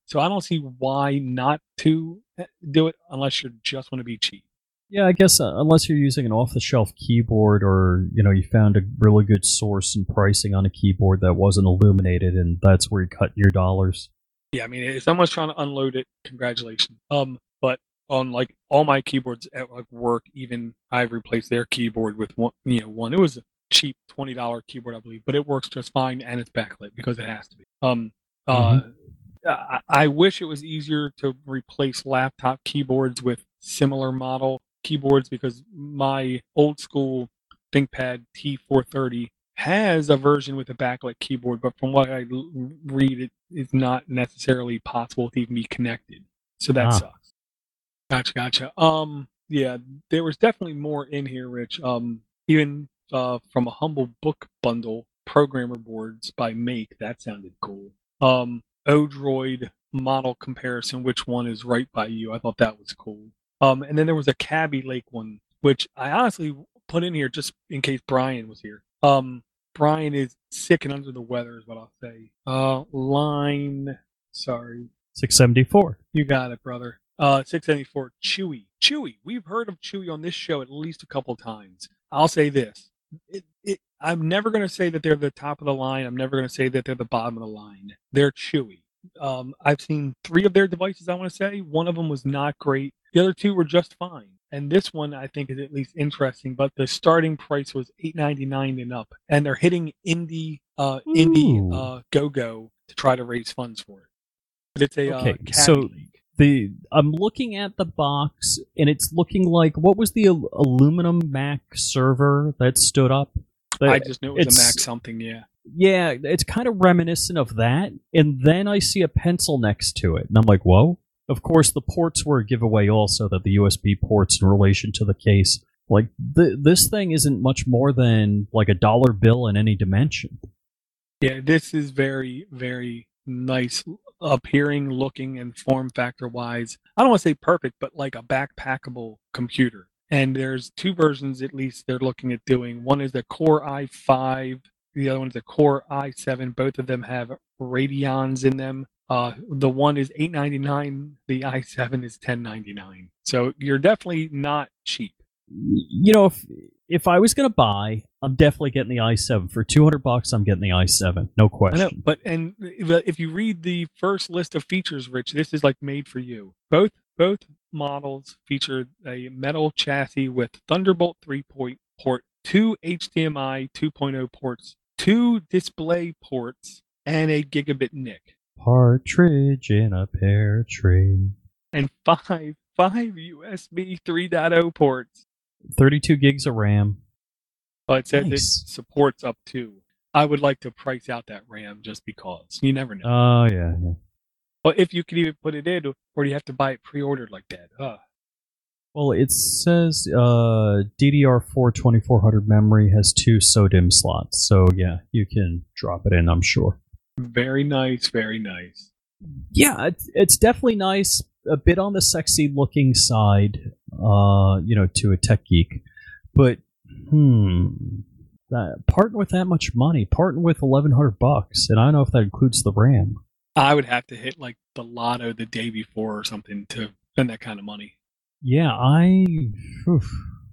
So I don't see why not to do it unless you just want to be cheap. Yeah, I guess uh, unless you're using an off-the-shelf keyboard, or you know you found a really good source and pricing on a keyboard that wasn't illuminated, and that's where you cut your dollars. Yeah, I mean, if someone's trying to unload it, congratulations. Um, but on like all my keyboards at like work, even I've replaced their keyboard with one. You know, one. It was a cheap twenty dollar keyboard, I believe, but it works just fine and it's backlit because it has to be. Um, uh, Mhm. I, I wish it was easier to replace laptop keyboards with similar model keyboards, because my old school ThinkPad T four thirty has a version with a backlit keyboard, but from what I l- read, it is not necessarily possible to even be connected. So that Ah. sucks. Gotcha, gotcha. Um, yeah, there was definitely more in here, Rich. Um, even uh, from a humble book bundle, programmer boards by Make. That sounded cool. Um, Odroid model comparison, which one is right by you? I thought that was cool. Um, and then there was a Cabby Lake one, which I honestly put in here just in case Brian was here. Um, Brian is sick and under the weather, is what I'll say. Uh, line, sorry, six seventy-four. you got it, brother. Uh, six seventy-four, Chewy. Chewy. We've heard of Chewy on this show at least a couple times. I'll say this. It, it, I'm never going to say that they're the top of the line. I'm never going to say that they're the bottom of the line. They're Chewy. Um, I've seen three of their devices, I want to say. One of them was not great. The other two were just fine. And this one, I think, is at least interesting. But the starting price was eight ninety-nine and up. And they're hitting Indie, uh, Indie uh, Go-Go to try to raise funds for it. But it's a Okay, uh, Cabby so Lake. the I'm looking at the box, and it's looking like, what was the al- aluminum Mac server that stood up? The- I just knew it was it's- a Mac something, yeah. Yeah, it's kind of reminiscent of that, and then I see a pencil next to it, and I'm like, whoa. Of course, the ports were a giveaway also, that the U S B ports in relation to the case. Like, th- this thing isn't much more than like a dollar bill in any dimension. Yeah, this is very, very nice appearing, looking, and form factor wise. I don't want to say perfect, but like a backpackable computer. And there's two versions at least they're looking at doing. One is the Core i five, the other one is the Core i seven. Both of them have Radeons in them. Uh, the one is eight ninety-nine, the i seven is ten ninety-nine. So you're definitely not cheap. You know, if if I was going to buy, I'm definitely getting the i seven. For two hundred bucks, I'm getting the i seven. No I question. know, but and if you read the first list of features, Rich, this is like made for you. Both both models feature a metal chassis with Thunderbolt three point port, two H D M I two point oh ports, two display ports, and a gigabit N I C, Partridge in a pear tree. and five five U S B three point oh ports. thirty-two gigs of RAM. But it says Nice. it supports up to. I would like to price out that RAM just because. You never know. Oh, yeah, yeah. But if you could even put it in, or do you have to buy it pre-ordered like that? Ugh. Well, it says uh, D D R four twenty-four hundred memory has two SODIMM slots. So, yeah, you can drop it in, I'm sure. Very nice, very nice. Yeah, it's, it's definitely nice. A bit on the sexy looking side, uh, you know, to a tech geek. But, hmm, that, parting with that much money, parting with eleven hundred bucks, and I don't know if that includes the RAM. I would have to hit like the lotto the day before or something to spend that kind of money. Yeah, I. Oof.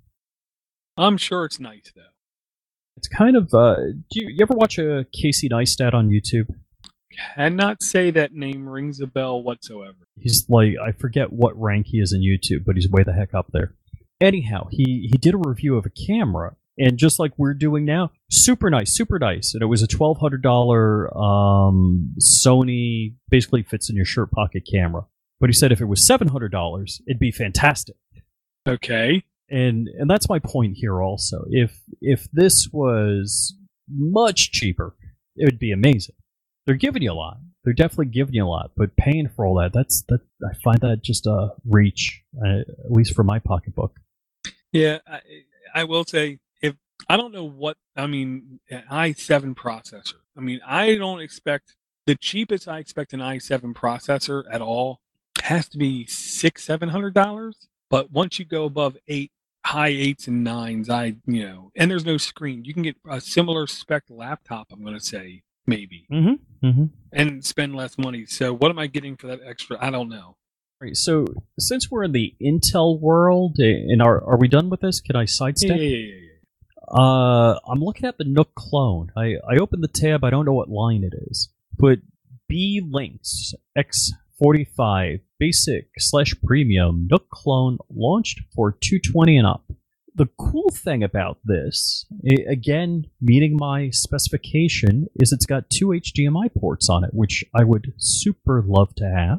I'm sure it's nice though. It's kind of. Uh, do you, you ever watch a Casey Neistat on YouTube? Cannot say that name rings a bell whatsoever. He's like, I forget what rank he is in YouTube, but he's way the heck up there. Anyhow, he, he did a review of a camera, and just like we're doing now, super nice, super nice. And it was a twelve hundred dollars um, Sony, basically fits in your shirt pocket camera. But he said if it was seven hundred dollars, it'd be fantastic. Okay. And and that's my point here also. If if this was much cheaper, it would be amazing. They're giving you a lot. They're definitely giving you a lot, but paying for all that, that's that. I find that just a reach, uh, at least for my pocketbook. Yeah, I, I will say, if I don't know what, I mean, an i seven processor. I mean, I don't expect, the cheapest I expect an i seven processor at all has to be six, seven hundred dollars. But once you go above eight, high eights and nines, I, you know, and there's no screen. You can get a similar spec laptop, I'm going to say, maybe. Mm-hmm. Mm-hmm. and spend less money. So what am I getting for that extra? I don't know. Right. So since we're in the Intel world, and are are we done with this? Can I Yeah, sidestep? yeah, yeah, yeah, yeah. Uh, I'm looking at the Nook clone. I, I opened the tab. I don't know what line it is, but B Links X forty-five basic slash premium Nook clone launched for two twenty and up. The cool thing about this, i- again, meeting my specification, is it's got two H D M I ports on it, which I would super love to have.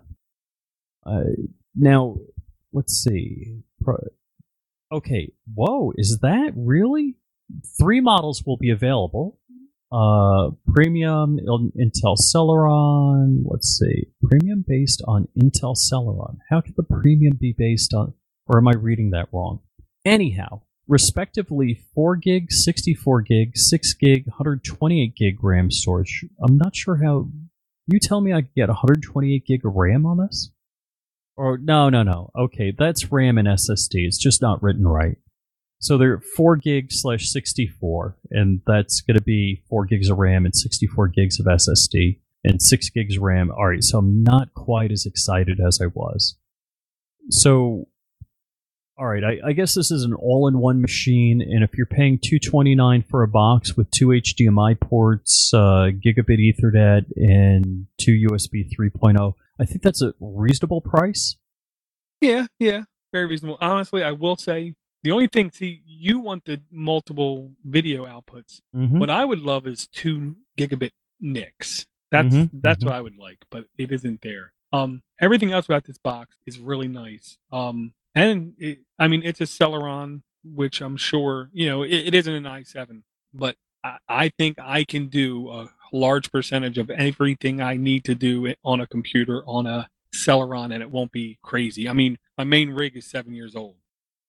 Uh, now, let's see. Pro- okay, whoa, is that really? Three models will be available. Uh, premium in- Intel Celeron. Let's see. Premium based on Intel Celeron. How could the premium be based on? Or am I reading that wrong? Anyhow, respectively four gig, sixty-four gig, six gig, one hundred twenty-eight gig RAM storage. I'm not sure how. You tell me I could get one hundred twenty-eight gig of RAM on this? Or no, no, no. Okay, that's RAM and S S D. It's just not written right. So they're four gig slash sixty-four, and that's going to be four gigs of RAM and sixty-four gigs of S S D and six gigs RAM. All right, so I'm not quite as excited as I was. So, all right, I, I guess this is an all-in-one machine, and if you're paying two hundred twenty-nine dollars for a box with two H D M I ports, uh, gigabit Ethernet, and two U S B three point oh, I think that's a reasonable price. Yeah, yeah, very reasonable. Honestly, I will say the only thing, see, you want the multiple video outputs. Mm-hmm. What I would love is two gigabit N I Cs. That's Mm-hmm. that's Mm-hmm. what I would like, but it isn't there. Um, everything else about this box is really nice. Um, and it, I mean, it's a Celeron, which I'm sure you know it, it isn't an i seven, but I, I think I can do a large percentage of everything I need to do on a computer on a Celeron, and it won't be crazy. I mean, my main rig is seven years old.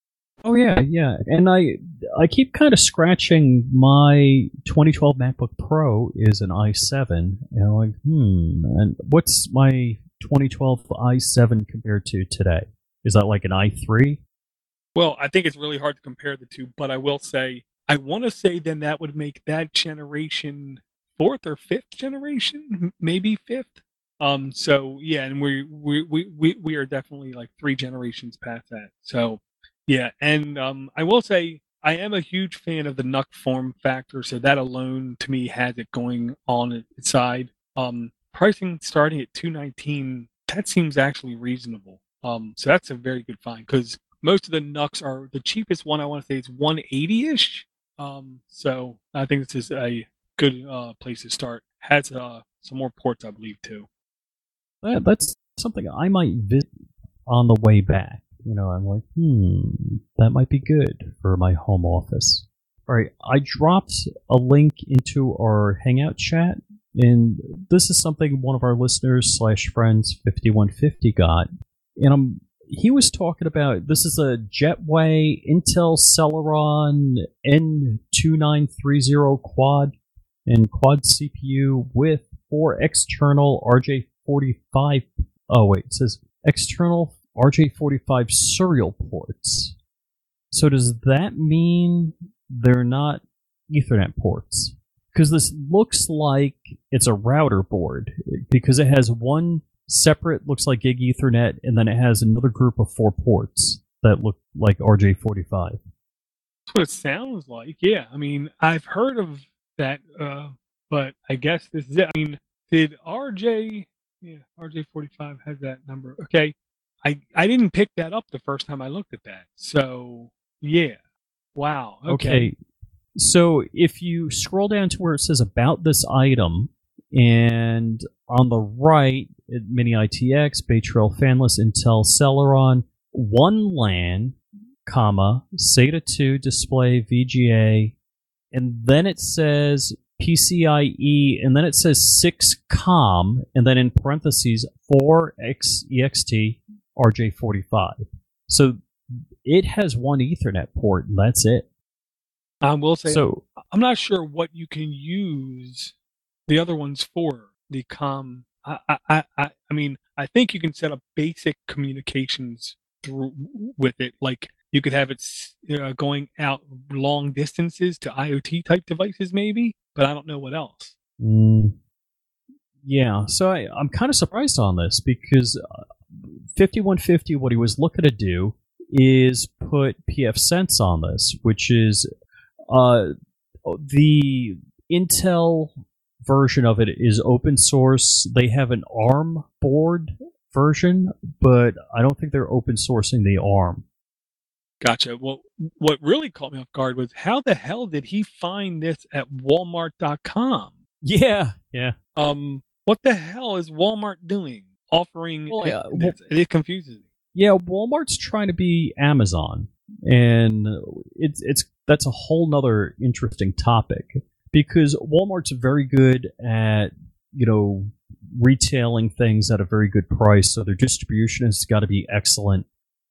Oh yeah, yeah, and I I keep kind of scratching my twenty twelve MacBook Pro is an i seven, and I'm like, hmm, and what's my twenty twelve i seven compared to today? Is that like an i three? Well, I think it's really hard to compare the two, but I will say, I want to say then that would make that generation fourth or fifth generation, maybe fifth. Um, so yeah, and we we we we we are definitely like three generations past that. So yeah, and um, I will say I am a huge fan of the N U C form factor, so that alone to me has it going on its side. Um, pricing starting at two nineteen, that seems actually reasonable. Um, so that's a very good find because most of the N U Cs are the cheapest one. I want to say is one eighty ish. Um, so I think this is a good uh, place to start. Has uh, some more ports, I believe, too. That, that's something I might visit on the way back. You know, I'm like, hmm, that might be good for my home office. All right, I dropped a link into our Hangout chat, and this is something one of our listeners slash friends fifty-one fifty got, and I'm he was talking about this is a Jetway Intel Celeron N two nine three zero quad and quad C P U with four external R J forty-five. Oh wait, it says external R J forty-five serial ports. So does that mean they're not Ethernet ports? Because this looks like it's a router board because it has one separate, looks like gig Ethernet, and then it has another group of four ports that look like R J forty-five. That's what it sounds like. Yeah, I mean, I've heard of that, uh, but I guess this is it. I mean, did R J, yeah, R J forty-five has that number. Okay, I I didn't pick that up the first time I looked at that. So, yeah. Wow. Okay. Okay. So if you scroll down to where it says about this item, and on the right, Mini I T X, Bay Trail Fanless, Intel Celeron, one LAN, comma, SATA two display, V G A, and then it says P C I E, and then it says six COM, and then in parentheses, four X E X T R J forty-five. So it has one Ethernet port, and that's it. I will say, So I'm not sure what you can use the other ones for. The com, I, I, I, I mean, I think you can set up basic communications through with it. Like you could have it uh, going out long distances to IoT type devices, maybe. But I don't know what else. Mm, Yeah, so I, I'm kind of surprised on this because uh, fifty-one fifty, what he was looking to do is put pfSense on this, which is uh, the Intel version of it is open source. They have an ARM board version, but I don't think they're open sourcing the ARM. Gotcha. Well, what really caught me off guard was how the hell did he find this at Walmart dot com? Yeah, yeah. Um, what the hell is Walmart doing? Offering Well, yeah, it, it, it confuses me. Yeah, Walmart's trying to be Amazon, and it's it's that's a whole nother interesting topic because Walmart's very good at, you know, retailing things at a very good price, so their distribution has got to be excellent.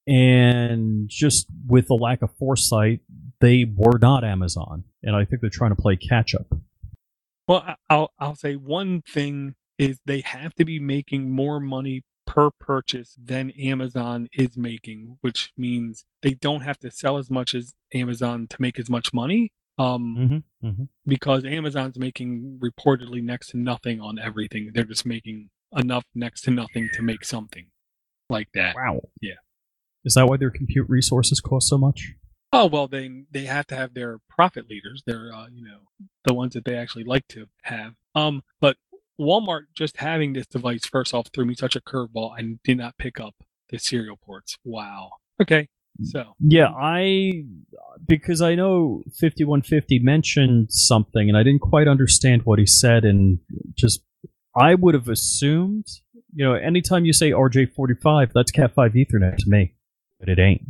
And just with the lack of foresight, they were not Amazon, and I think they're trying to play catch up. Well, I'll I'll say one thing is they have to be making more money per purchase than Amazon is making, which means they don't have to sell as much as Amazon to make as much money. Um, mm-hmm, mm-hmm. Because Amazon's making reportedly next to nothing on everything. They're just making enough next to nothing to make something like that. Wow. Yeah. Is that why their compute resources cost so much? Oh, well, they they have to have their profit leaders. They're, uh, you know, the ones that they actually like to have. Um, but Walmart just having this device, first off, threw me such a curveball and did not pick up the serial ports. Wow. Okay. So. Yeah, I, because I know fifty-one fifty mentioned something and I didn't quite understand what he said, and just, I would have assumed, you know, anytime you say R J forty-five, that's Cat five Ethernet to me. But it ain't.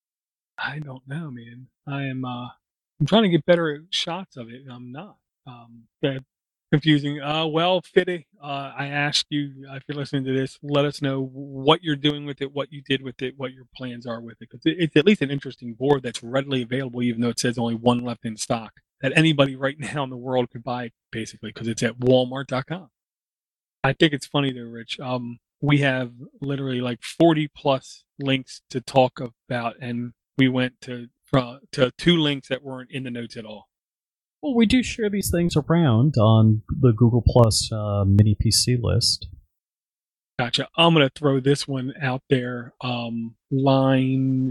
I don't know, man. I am, uh, I'm trying to get better shots of it, and I'm not. Um, that confusing. Uh, well, Fiddy, uh, I asked you, uh, if you're listening to this, let us know what you're doing with it, what you did with it, what your plans are with it. Because it's at least an interesting board that's readily available, even though it says only one left in stock, that anybody right now in the world could buy, basically, because it's at Walmart dot com. I think it's funny though, Rich. Um, we have literally like forty plus links to talk about, and we went to uh, to two links that weren't in the notes at all. Well, we do share these things around on the Google Plus uh, mini P C list. Gotcha. I'm going to throw this one out there. Um, line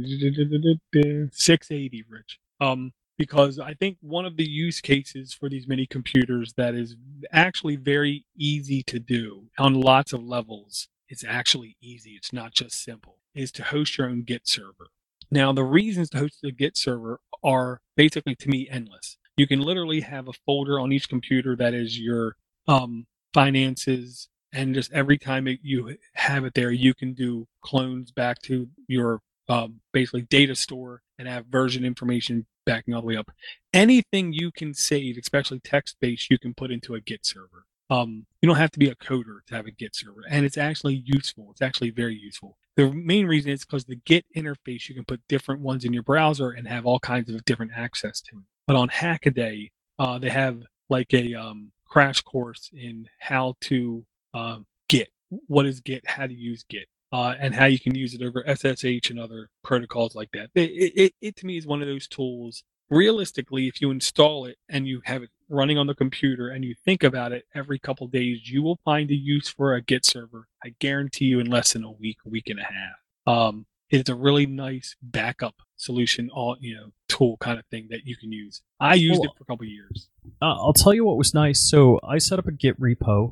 six eighty, Rich. Um, because I think one of the use cases for these mini computers that is actually very easy to do on lots of levels, it's actually easy, it's not just simple, is to host your own Git server. Now, the reasons to host a Git server are basically, to me, endless. You can literally have a folder on each computer that is your um, finances, and just every time it, you have it there, you can do clones back to your um, basically data store and have version information backing all the way up. Anything you can save, especially text-based, you can put into a Git server. Um, you don't have to be a coder to have a Git server, and it's actually useful. It's actually very useful. The main reason is because the Git interface, you can put different ones in your browser and have all kinds of different access to it. But on Hackaday, uh, they have like a um, crash course in how to uh, Git. What is Git? How to use Git. Uh, and how you can use it over S S H and other protocols like that. It, it, it, to me, is one of those tools. Realistically, if you install it and you have it running on the computer and you think about it every couple of days, you will find a use for a Git server. I guarantee you in less than a week, a week and a half. Um, it's a really nice backup solution, all you know, tool kind of thing that you can use. I used well, it for a couple of years. Uh, I'll tell you what was nice. So I set up a Git repo.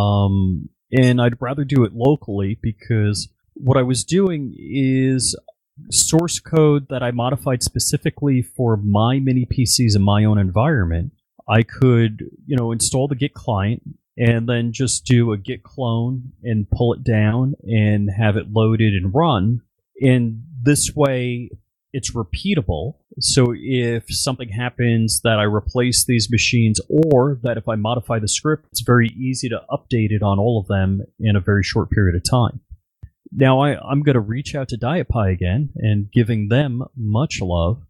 Um, And I'd rather do it locally because what I was doing is source code that I modified specifically for my mini P Cs in my own environment. I could, you know, install the Git client and then just do a Git clone and pull it down and have it loaded and run. And this way, it's repeatable. So if something happens that I replace these machines, or that if I modify the script, it's very easy to update it on all of them in a very short period of time. Now I, I'm going to reach out to DietPi again and giving them much love.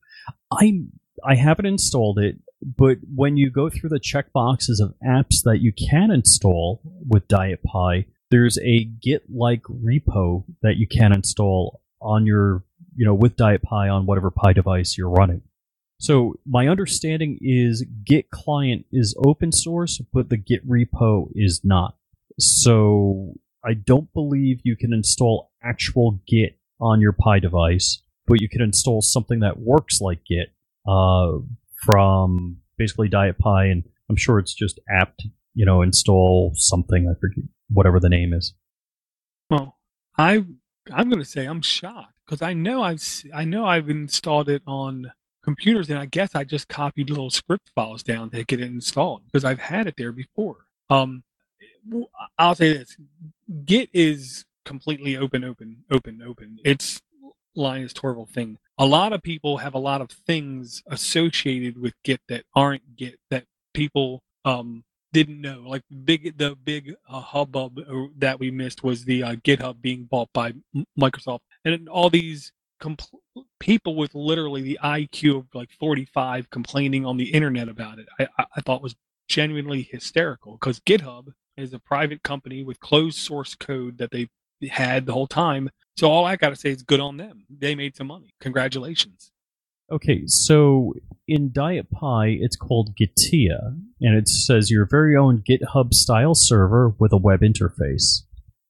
I I haven't installed it, but when you go through the checkboxes of apps that you can install with DietPi, there's a Git-like repo that you can install on your, you know, with DietPi on whatever Pi device you're running. So my understanding is Git client is open source, but the Git repo is not. So I don't believe you can install actual Git on your Pi device, but you can install something that works like Git uh, from basically Diet Pi, and I'm sure it's just apt, you know, install something, I forget whatever the name is. Well, I I'm going to say I'm shocked because I know I've I know I've installed it on computers, and I guess I just copied little script files down to get it installed because I've had it there before. Um, I'll say this: Git is completely open, open, open, open. It's Linus Torvald thing. A lot of people have a lot of things associated with Git that aren't Git that people um didn't know. Like big, the big uh, hubbub that we missed was the uh, GitHub being bought by Microsoft, and all these compl- people with literally the I Q of like forty-five complaining on the internet about it. I, I, I thought was genuinely hysterical because GitHub is a private company with closed source code that they had the whole time. So all I got to say is good on them. They made some money. Congratulations. Okay, so in Diet Pi, it's called Gitea, and it says your very own GitHub-style server with a web interface.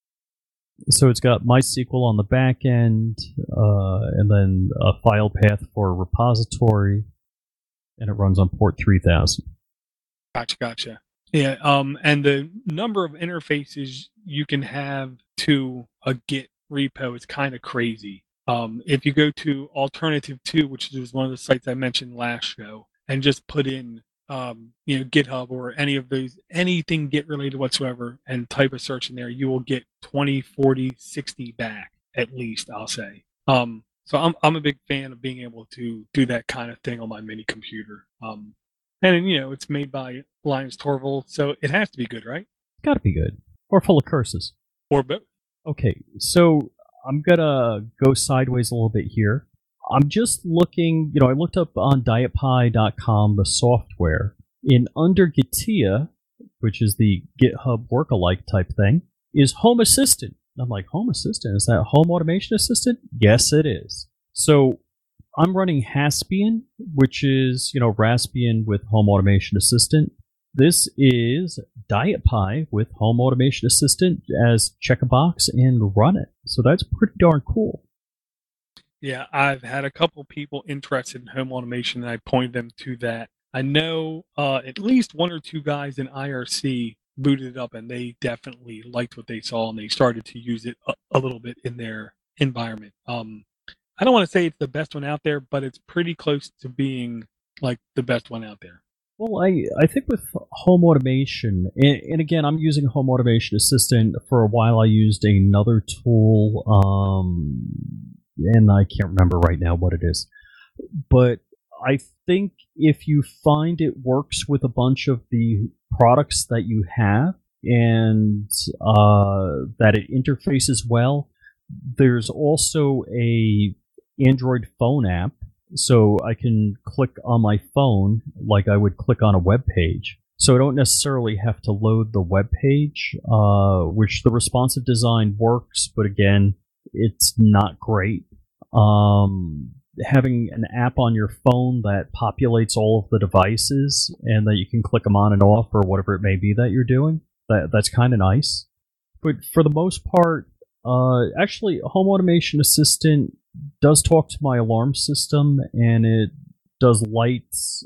So it's got MySQL on the back end, uh, and then a file path for a repository, and it runs on port three thousand. Gotcha, gotcha. Yeah, um, and the number of interfaces you can have to a Git repo is kind of crazy. Um, if you go to Alternative two, which is one of the sites I mentioned last show, and just put in, um, you know, GitHub or any of those, anything Git related whatsoever, and type a search in there, you will get twenty, forty, sixty back at least, I'll say. Um, so I'm I'm a big fan of being able to do that kind of thing on my mini computer. Um, and you know, it's made by Linus Torvald, so it has to be good, right? Gotta be good. Or full of curses. Or both. Okay, so I'm gonna go sideways a little bit here. I'm just looking, you know, I looked up on diet pi dot com the software. In under Gitea, which is the GitHub work-alike type thing, is Home Assistant. I'm like, Home Assistant? Is that Home Automation Assistant? Yes, it is. So I'm running Haspian, which is, you know, Raspbian with Home Automation Assistant. This is Diet Pi with Home Automation Assistant as check a box and run it. So that's pretty darn cool. Yeah, I've had a couple people interested in home automation, and I pointed them to that. I know uh, at least one or two guys in I R C booted it up, and they definitely liked what they saw, and they started to use it a, a little bit in their environment. Um, I don't want to say it's the best one out there, but it's pretty close to being like the best one out there. Well, I, I think with home automation, and, and again, I'm using Home Automation Assistant. For a while, I used another tool, um, and I can't remember right now what it is. But I think if you find it works with a bunch of the products that you have, and uh, that it interfaces well, there's also a Android phone app. So I can click on my phone like I would click on a web page. So I don't necessarily have to load the web page, uh, which the responsive design works, but again, it's not great. Um, having an app on your phone that populates all of the devices and that you can click them on and off or whatever it may be that you're doing, that that's kind of nice. But for the most part, uh, actually, Home Automation Assistant does talk to my alarm system, and it does lights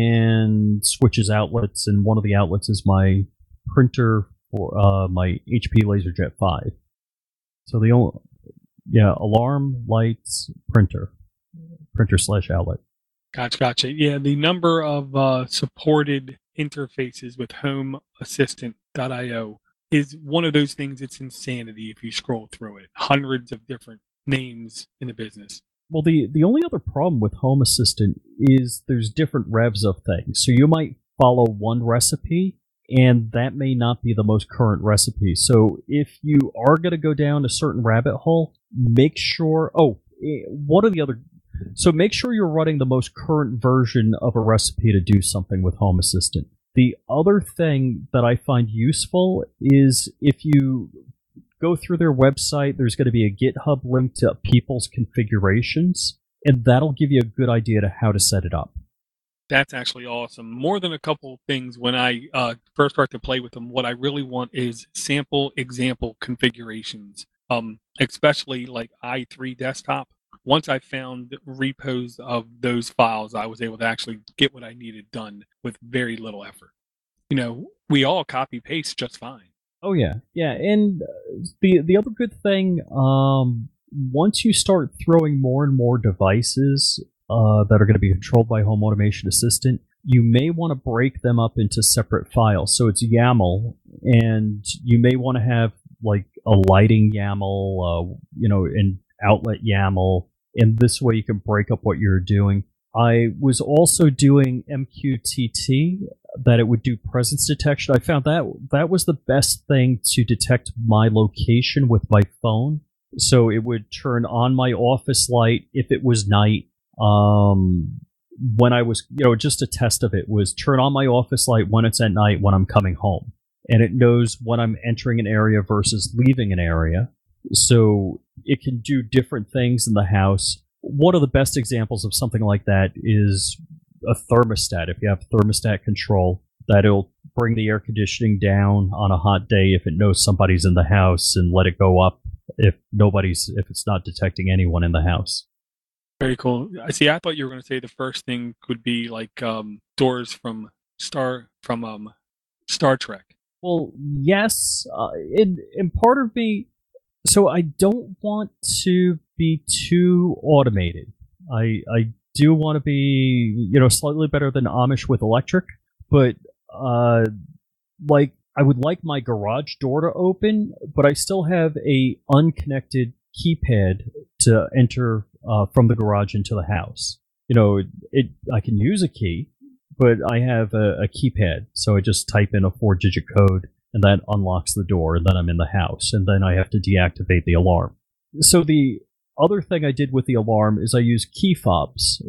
and switches outlets, and one of the outlets is my printer for uh, my H P LaserJet five. So the only, yeah, alarm, lights, printer, printer slash outlet. Gotcha, gotcha. Yeah, the number of uh, supported interfaces with Home Assistant dot io is one of those things. It's insanity if you scroll through it. Hundreds of different names in the business. Well, the, the only other problem with Home Assistant is there's different revs of things. So you might follow one recipe, and that may not be the most current recipe. So if you are going to go down a certain rabbit hole, make sure... Oh, what are the other... So make sure you're running the most current version of a recipe to do something with Home Assistant. The other thing that I find useful is if you go through their website, there's going to be a GitHub link to people's configurations, and that'll give you a good idea to how to set it up. That's actually awesome. More than a couple things when I uh, first start to play with them, what I really want is sample example configurations, um, especially like i three desktop. Once I found repos of those files, I was able to actually get what I needed done with very little effort. You know, we all copy paste just fine. Oh yeah, yeah, and uh, the the other good thing, um, once you start throwing more and more devices uh, that are going to be controlled by Home Automation Assistant, you may want to break them up into separate files. So it's YAML, and you may want to have like a lighting YAML, uh, you know, an outlet YAML, and this way you can break up what you're doing. I was also doing M Q T T, that it would do presence detection. I found that that was the best thing to detect my location with my phone. So it would turn on my office light if it was night. Um, when I was, you know, just a test of it was turn on my office light when it's at night when I'm coming home. And it knows when I'm entering an area versus leaving an area. So it can do different things in the house. One of the best examples of something like that is a thermostat. If you have thermostat control, that it'll bring the air conditioning down on a hot day if it knows somebody's in the house, and let it go up if nobody's if it's not detecting anyone in the house. Very cool. I see. I thought you were going to say the first thing could be like um, doors from Star from um, Star Trek. Well, yes, uh, and, and part of me. So I don't want to be too automated. I I do want to be, you know, slightly better than Amish with electric, but uh, like I would like my garage door to open, but I still have a unconnected keypad to enter uh, from the garage into the house. You know, it I can use a key, but I have a, a keypad, so I just type in a four-digit code, and that unlocks the door, and then I'm in the house, and then I have to deactivate the alarm. So the other thing I did with the alarm is I use key fobs.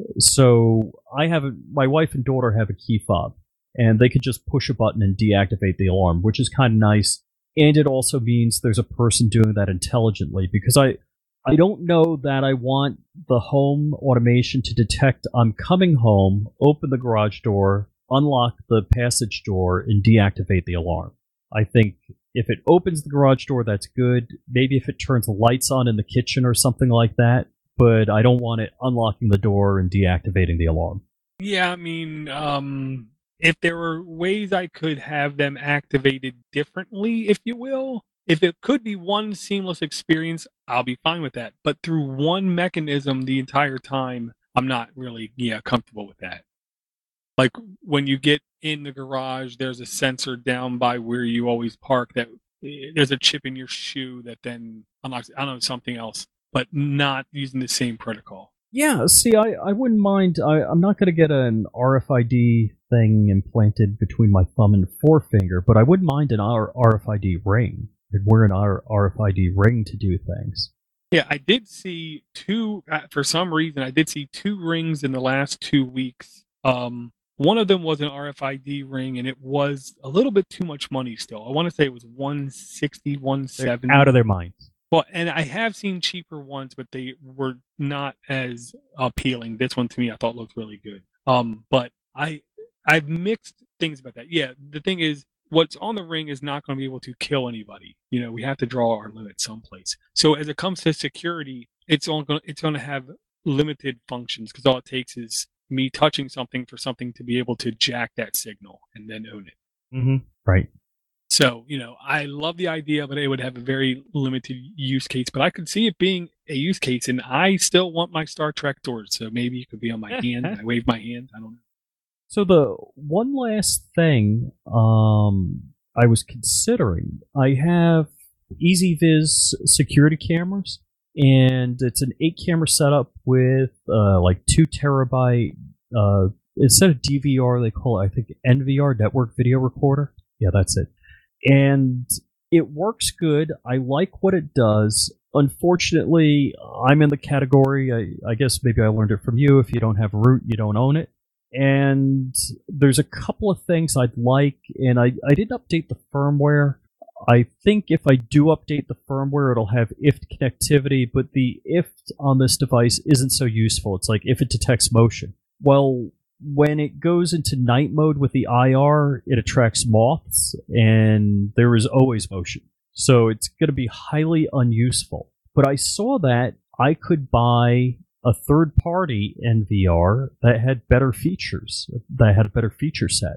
So I have a, my wife and daughter have a key fob, and they could just push a button and deactivate the alarm, which is kind of nice. And it also means there's a person doing that intelligently, because I I don't know that I want the home automation to detect I'm coming home, open the garage door, unlock the passage door, and deactivate the alarm. I think if it opens the garage door, that's good. Maybe if it turns the lights on in the kitchen or something like that, but I don't want it unlocking the door and deactivating the alarm. Yeah, I mean, um, if there were ways I could have them activated differently, if you will, if it could be one seamless experience, I'll be fine with that. But through one mechanism the entire time, I'm not really, yeah, comfortable with that. Like when you get in the garage, there's a sensor down by where you always park that there's a chip in your shoe that then unlocks, I don't know, something else, but not using the same protocol. Yeah, see, I, I wouldn't mind. I, I'm not going to get an R F I D thing implanted between my thumb and forefinger, but I wouldn't mind an R- RFID ring. I'd wear an R- RFID ring to do things. Yeah, I did see two, uh, for some reason, I did see two rings in the last two weeks. Um, One of them was an R F I D ring, and it was a little bit too much money still. I want to say it was one sixty, one seventy. They're out of their minds. Well, and I have seen cheaper ones, but they were not as appealing. This one to me I thought looked really good. Um, but I I've mixed things about that. Yeah, the thing is, what's on the ring is not going to be able to kill anybody. You know, we have to draw our limit someplace. So as it comes to security, it's all going it's going to have limited functions, because all it takes is me touching something for something to be able to jack that signal and then own it. Mm-hmm. Right. So, you know, I love the idea, but it would have a very limited use case. But I could see it being a use case, and I still want my Star Trek doors. So maybe it could be on my hand. I wave my hand. I don't know. So the one last thing um, I was considering, I have EasyViz security cameras, and it's an eight camera setup with uh, like two terabyte. Uh, instead of D V R, they call it, I think, N V R, network video recorder. Yeah, that's it. And it works good. I like what it does. Unfortunately, I'm in the category, I, I guess maybe I learned it from you, if you don't have root, you don't own it. And there's a couple of things I'd like, and I, I didn't update the firmware. I think if I do update the firmware, it'll have I F T connectivity, but the I F T on this device isn't so useful. It's like if it detects motion. Well, when it goes into night mode with the I R, it attracts moths, and there is always motion. So it's going to be highly unuseful. But I saw that I could buy a third-party N V R that had better features, that had a better feature set.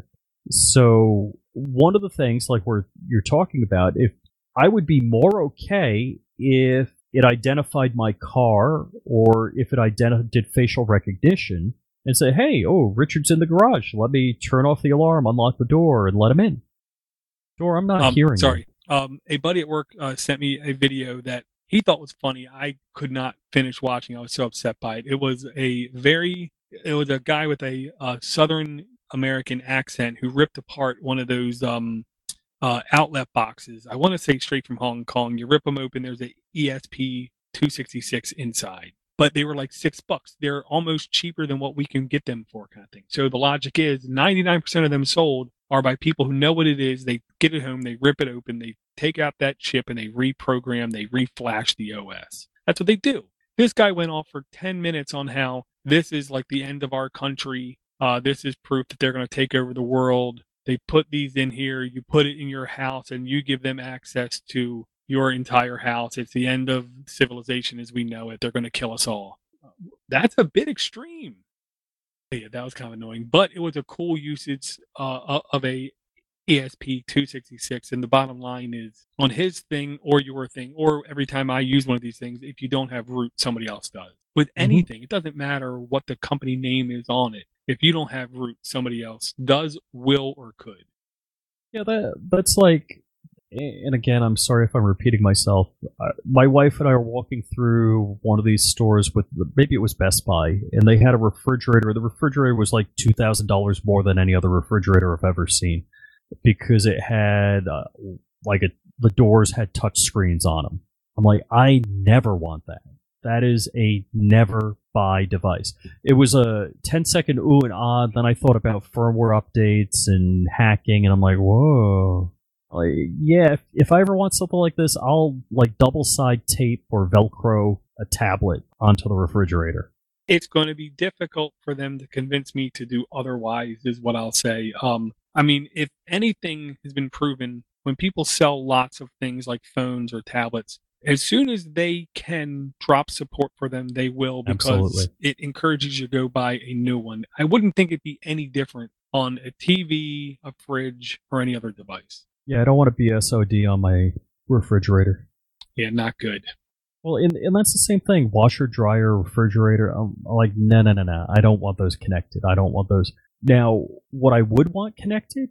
So one of the things, like we're you're talking about, if I would be more okay if it identified my car, or if it identi- did facial recognition and say, hey, oh, Richard's in the garage. Let me turn off the alarm, unlock the door, and let him in. Door, I'm not um, hearing Sorry. you. Um, a buddy at work uh, sent me a video that he thought was funny. I could not finish watching. I was so upset by it. It was a very, it was a guy with a uh, Southern American accent who ripped apart one of those um, uh, outlet boxes. I want to say straight from Hong Kong. You rip them open, there's a E S P two sixty-six inside. But they were like six bucks. They're almost cheaper than what we can get them for, kind of thing. So the logic is ninety-nine percent of them sold are by people who know what it is. They get it home, they rip it open, they take out that chip, and they reprogram, they reflash the O S. That's what they do. This guy went off for ten minutes on how this is like the end of our country. Uh, this is proof that they're going to take over the world. They put these in here. You put it in your house, and you give them access to your entire house. It's the end of civilization as we know it. They're going to kill us all. That's a bit extreme. Yeah, that was kind of annoying, but it was a cool usage uh, of a E S P two sixty-six. And the bottom line is, on his thing or your thing, or every time I use one of these things, if you don't have root, somebody else does. With anything, mm-hmm. It doesn't matter what the company name is on it. If you don't have root, somebody else does, will, or could. Yeah, that that's like, and again, I'm sorry if I'm repeating myself. Uh, my wife and I were walking through one of these stores with, maybe it was Best Buy, and they had a refrigerator. The refrigerator was like two thousand dollars more than any other refrigerator I've ever seen, because it had, uh, like, a, the doors had touch screens on them. I'm like, I never want that. That is a never buy device. It was a ten second ooh and ah, then I thought about firmware updates and hacking, and I'm like, whoa. Like, yeah, if, if I ever want something like this, I'll like double side tape or Velcro a tablet onto the refrigerator. It's going to be difficult for them to convince me to do otherwise, is what I'll say. Um, I mean, if anything has been proven, when people sell lots of things like phones or tablets, as soon as they can drop support for them, they will, because Absolutely. It encourages you to go buy a new one. I wouldn't think it'd be any different on a T V, a fridge, or any other device. Yeah, I don't want a B S O D on my refrigerator. Yeah, not good. Well, and, and that's the same thing. Washer, dryer, refrigerator. I'm like, no, no, no, no. I don't want those connected. I don't want those. Now, what I would want connected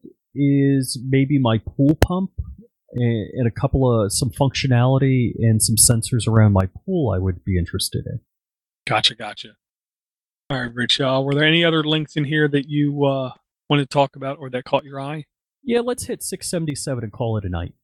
is maybe my pool pump and, and a couple of, some functionality and some sensors around my pool I would be interested in. Gotcha, gotcha. All right, Rich, uh, were there any other links in here that you uh, want to talk about or that caught your eye? Yeah, let's hit six seventy-seven and call it a night.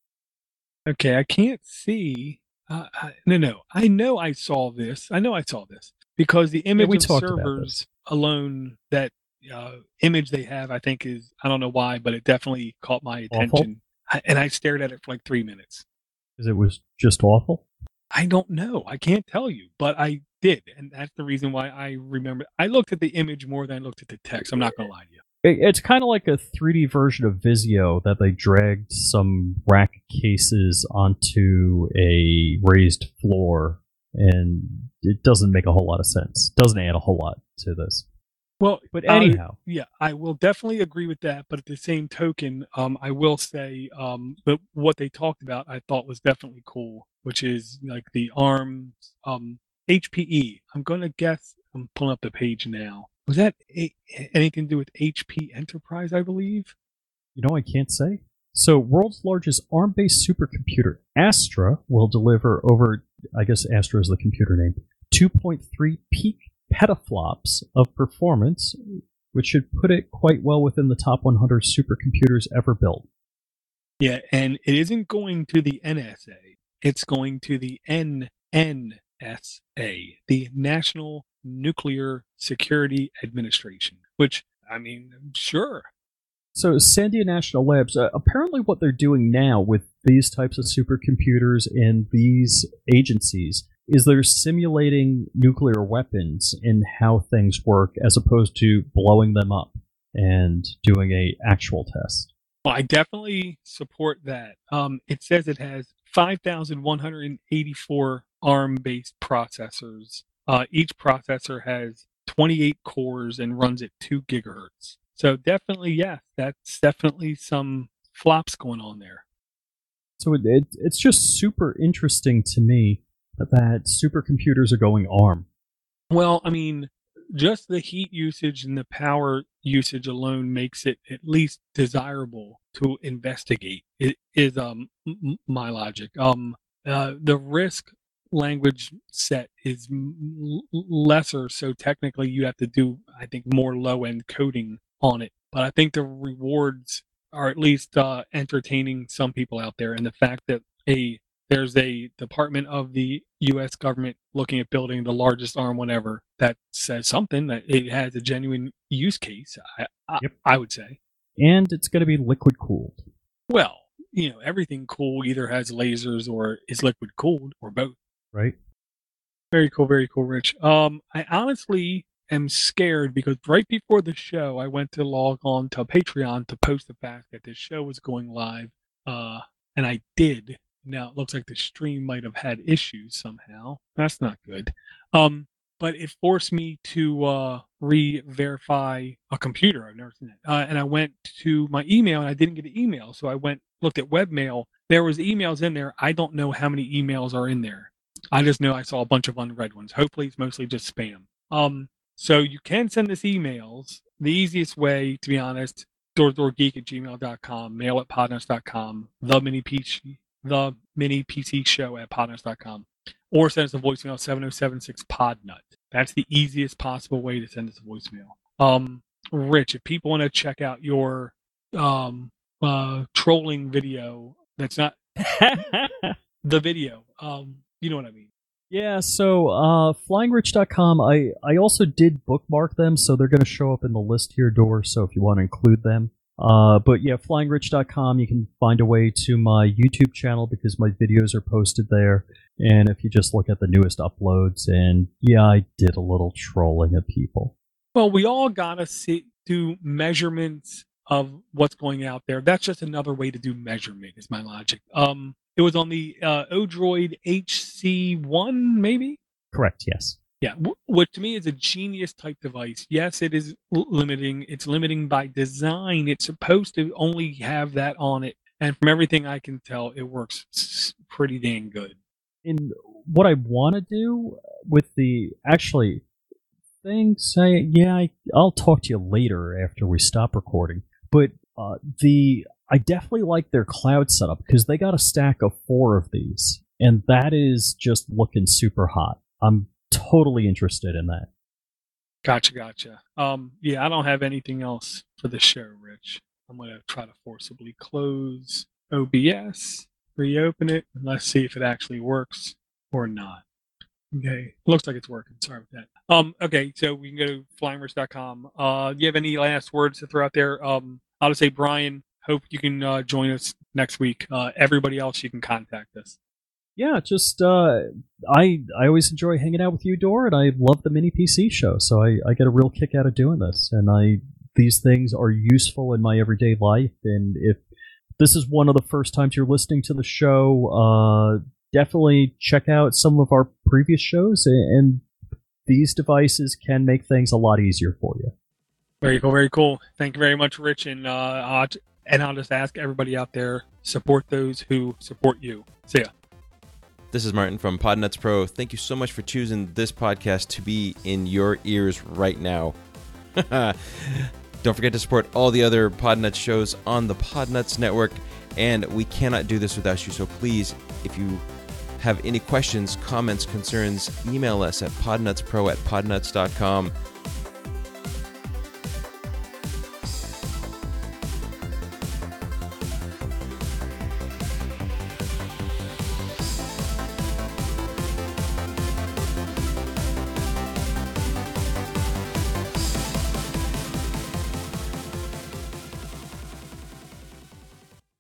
Okay, I can't see. Uh, I, no, no. I know I saw this. I know I saw this. Because the image yeah, of servers alone, that uh, image they have, I think is, I don't know why, but it definitely caught my attention. I, and I stared at it for like three minutes. Because it was just awful? I don't know. I can't tell you. But I did. And that's the reason why I remember. I looked at the image more than I looked at the text. I'm not going to lie to you. It's kind of like a three D version of Vizio that they dragged some rack cases onto a raised floor, and it doesn't make a whole lot of sense. Doesn't add a whole lot to this. Well, but anyhow, uh, yeah, I will definitely agree with that. But at the same token, um, I will say, um, but what they talked about, I thought was definitely cool, which is like the ARM um, H P E. I'm going to guess. I'm pulling up the page now. Was that a- anything to do with H P Enterprise, I believe? You know, I can't say. So, world's largest ARM-based supercomputer, Astra, will deliver over, I guess Astra is the computer name, two point three peak petaflops of performance, which should put it quite well within the top one hundred supercomputers ever built. Yeah, and it isn't going to the N S A. It's going to the N N S A, the National Nuclear Security Administration, which, I mean, sure. So Sandia National Labs, uh, apparently what they're doing now with these types of supercomputers and these agencies is they're simulating nuclear weapons in how things work as opposed to blowing them up and doing a actual test. Well, I definitely support that. Um, it says it has five thousand one hundred eighty-four ARM-based processors. Uh, each processor has twenty-eight cores and runs at two gigahertz. So definitely, yes, that's definitely some flops going on there. So it, it, it's just super interesting to me that supercomputers are going ARM. Well, I mean, just the heat usage and the power usage alone makes it at least desirable to investigate. It is um m- my logic. Um, uh, the risk language set is m- lesser, so technically you have to do, I think, more low end coding on it. But I think the rewards are at least uh, entertaining some people out there, and the fact that a there's a department of the U S government looking at building the largest ARM one ever, that says something, that it has a genuine use case, I, I, Yep. I would say. And it's going to be liquid cooled. Well, you know, everything cool either has lasers or is liquid cooled or both. Right? Very cool, very cool, Rich. Um, I honestly am scared because right before the show, I went to log on to Patreon to post the fact that this show was going live, uh, and I did. Now it looks like the stream might have had issues somehow. That's not good. Um, but it forced me to uh, re-verify a computer. I've never seen that. Uh, and I went to my email and I didn't get an email. So I went, looked at webmail. There was emails in there. I don't know how many emails are in there. I just know I saw a bunch of unread ones. Hopefully it's mostly just spam. Um, so you can send us emails. The easiest way, to be honest, doordoorgeek at gmail dot com, mail at podnuts dot com, the mini P C. the mini P C show at podnuts dot com, or send us a voicemail seven oh seven six podnut. That's the easiest possible way to send us a voicemail. Um, Rich, if people want to check out your um, uh, trolling video, that's not the video. Um, you know what I mean. Yeah, so uh, flying rich dot com, I, I also did bookmark them, so they're going to show up in the list here, Door, so if you want to include them. Uh, but yeah, flying rich dot com, you can find a way to my YouTube channel because my videos are posted there. And if you just look at the newest uploads, and yeah, I did a little trolling of people. Well, we all gotta see do measurements of what's going out there. That's just another way to do measurement, is my logic. Um, it was on the uh, Odroid H C one, maybe? Correct, yes. Yeah, which to me is a genius type device. Yes, it is limiting. It's limiting by design. It's supposed to only have that on it. And from everything I can tell, it works pretty dang good. And what I want to do with the, actually, things, I, yeah, I, I'll talk to you later after we stop recording. But uh, the, I definitely like their cloud setup because they got a stack of four of these. And that is just looking super hot. I'm totally interested in that. Gotcha, gotcha. Um, yeah, I don't have anything else for the show, Rich. I'm going to try to forcibly close O B S, reopen it, and let's see if it actually works or not. Okay, looks like it's working. Sorry about that. Um, okay, so we can go to flying rich dot com. Uh, do you have any last words to throw out there? Um, I'll just say, Brian, hope you can uh, join us next week. Uh, everybody else, you can contact us. Yeah, just uh, I I always enjoy hanging out with you, Dor, and I love the mini P C show, so I, I get a real kick out of doing this. And I these things are useful in my everyday life, and if this is one of the first times you're listening to the show, uh, definitely check out some of our previous shows, and these devices can make things a lot easier for you. Very cool, very cool. Thank you very much, Rich, and uh, I'll, and I'll just ask everybody out there, support those who support you. See ya. This is Martin from Podnuts Pro. Thank you so much for choosing this podcast to be in your ears right now. Don't forget to support all the other Podnuts shows on the Podnuts Network, and we cannot do this without you, so please, if you have any questions, comments, concerns, email us at podnutspro at podnuts dot com.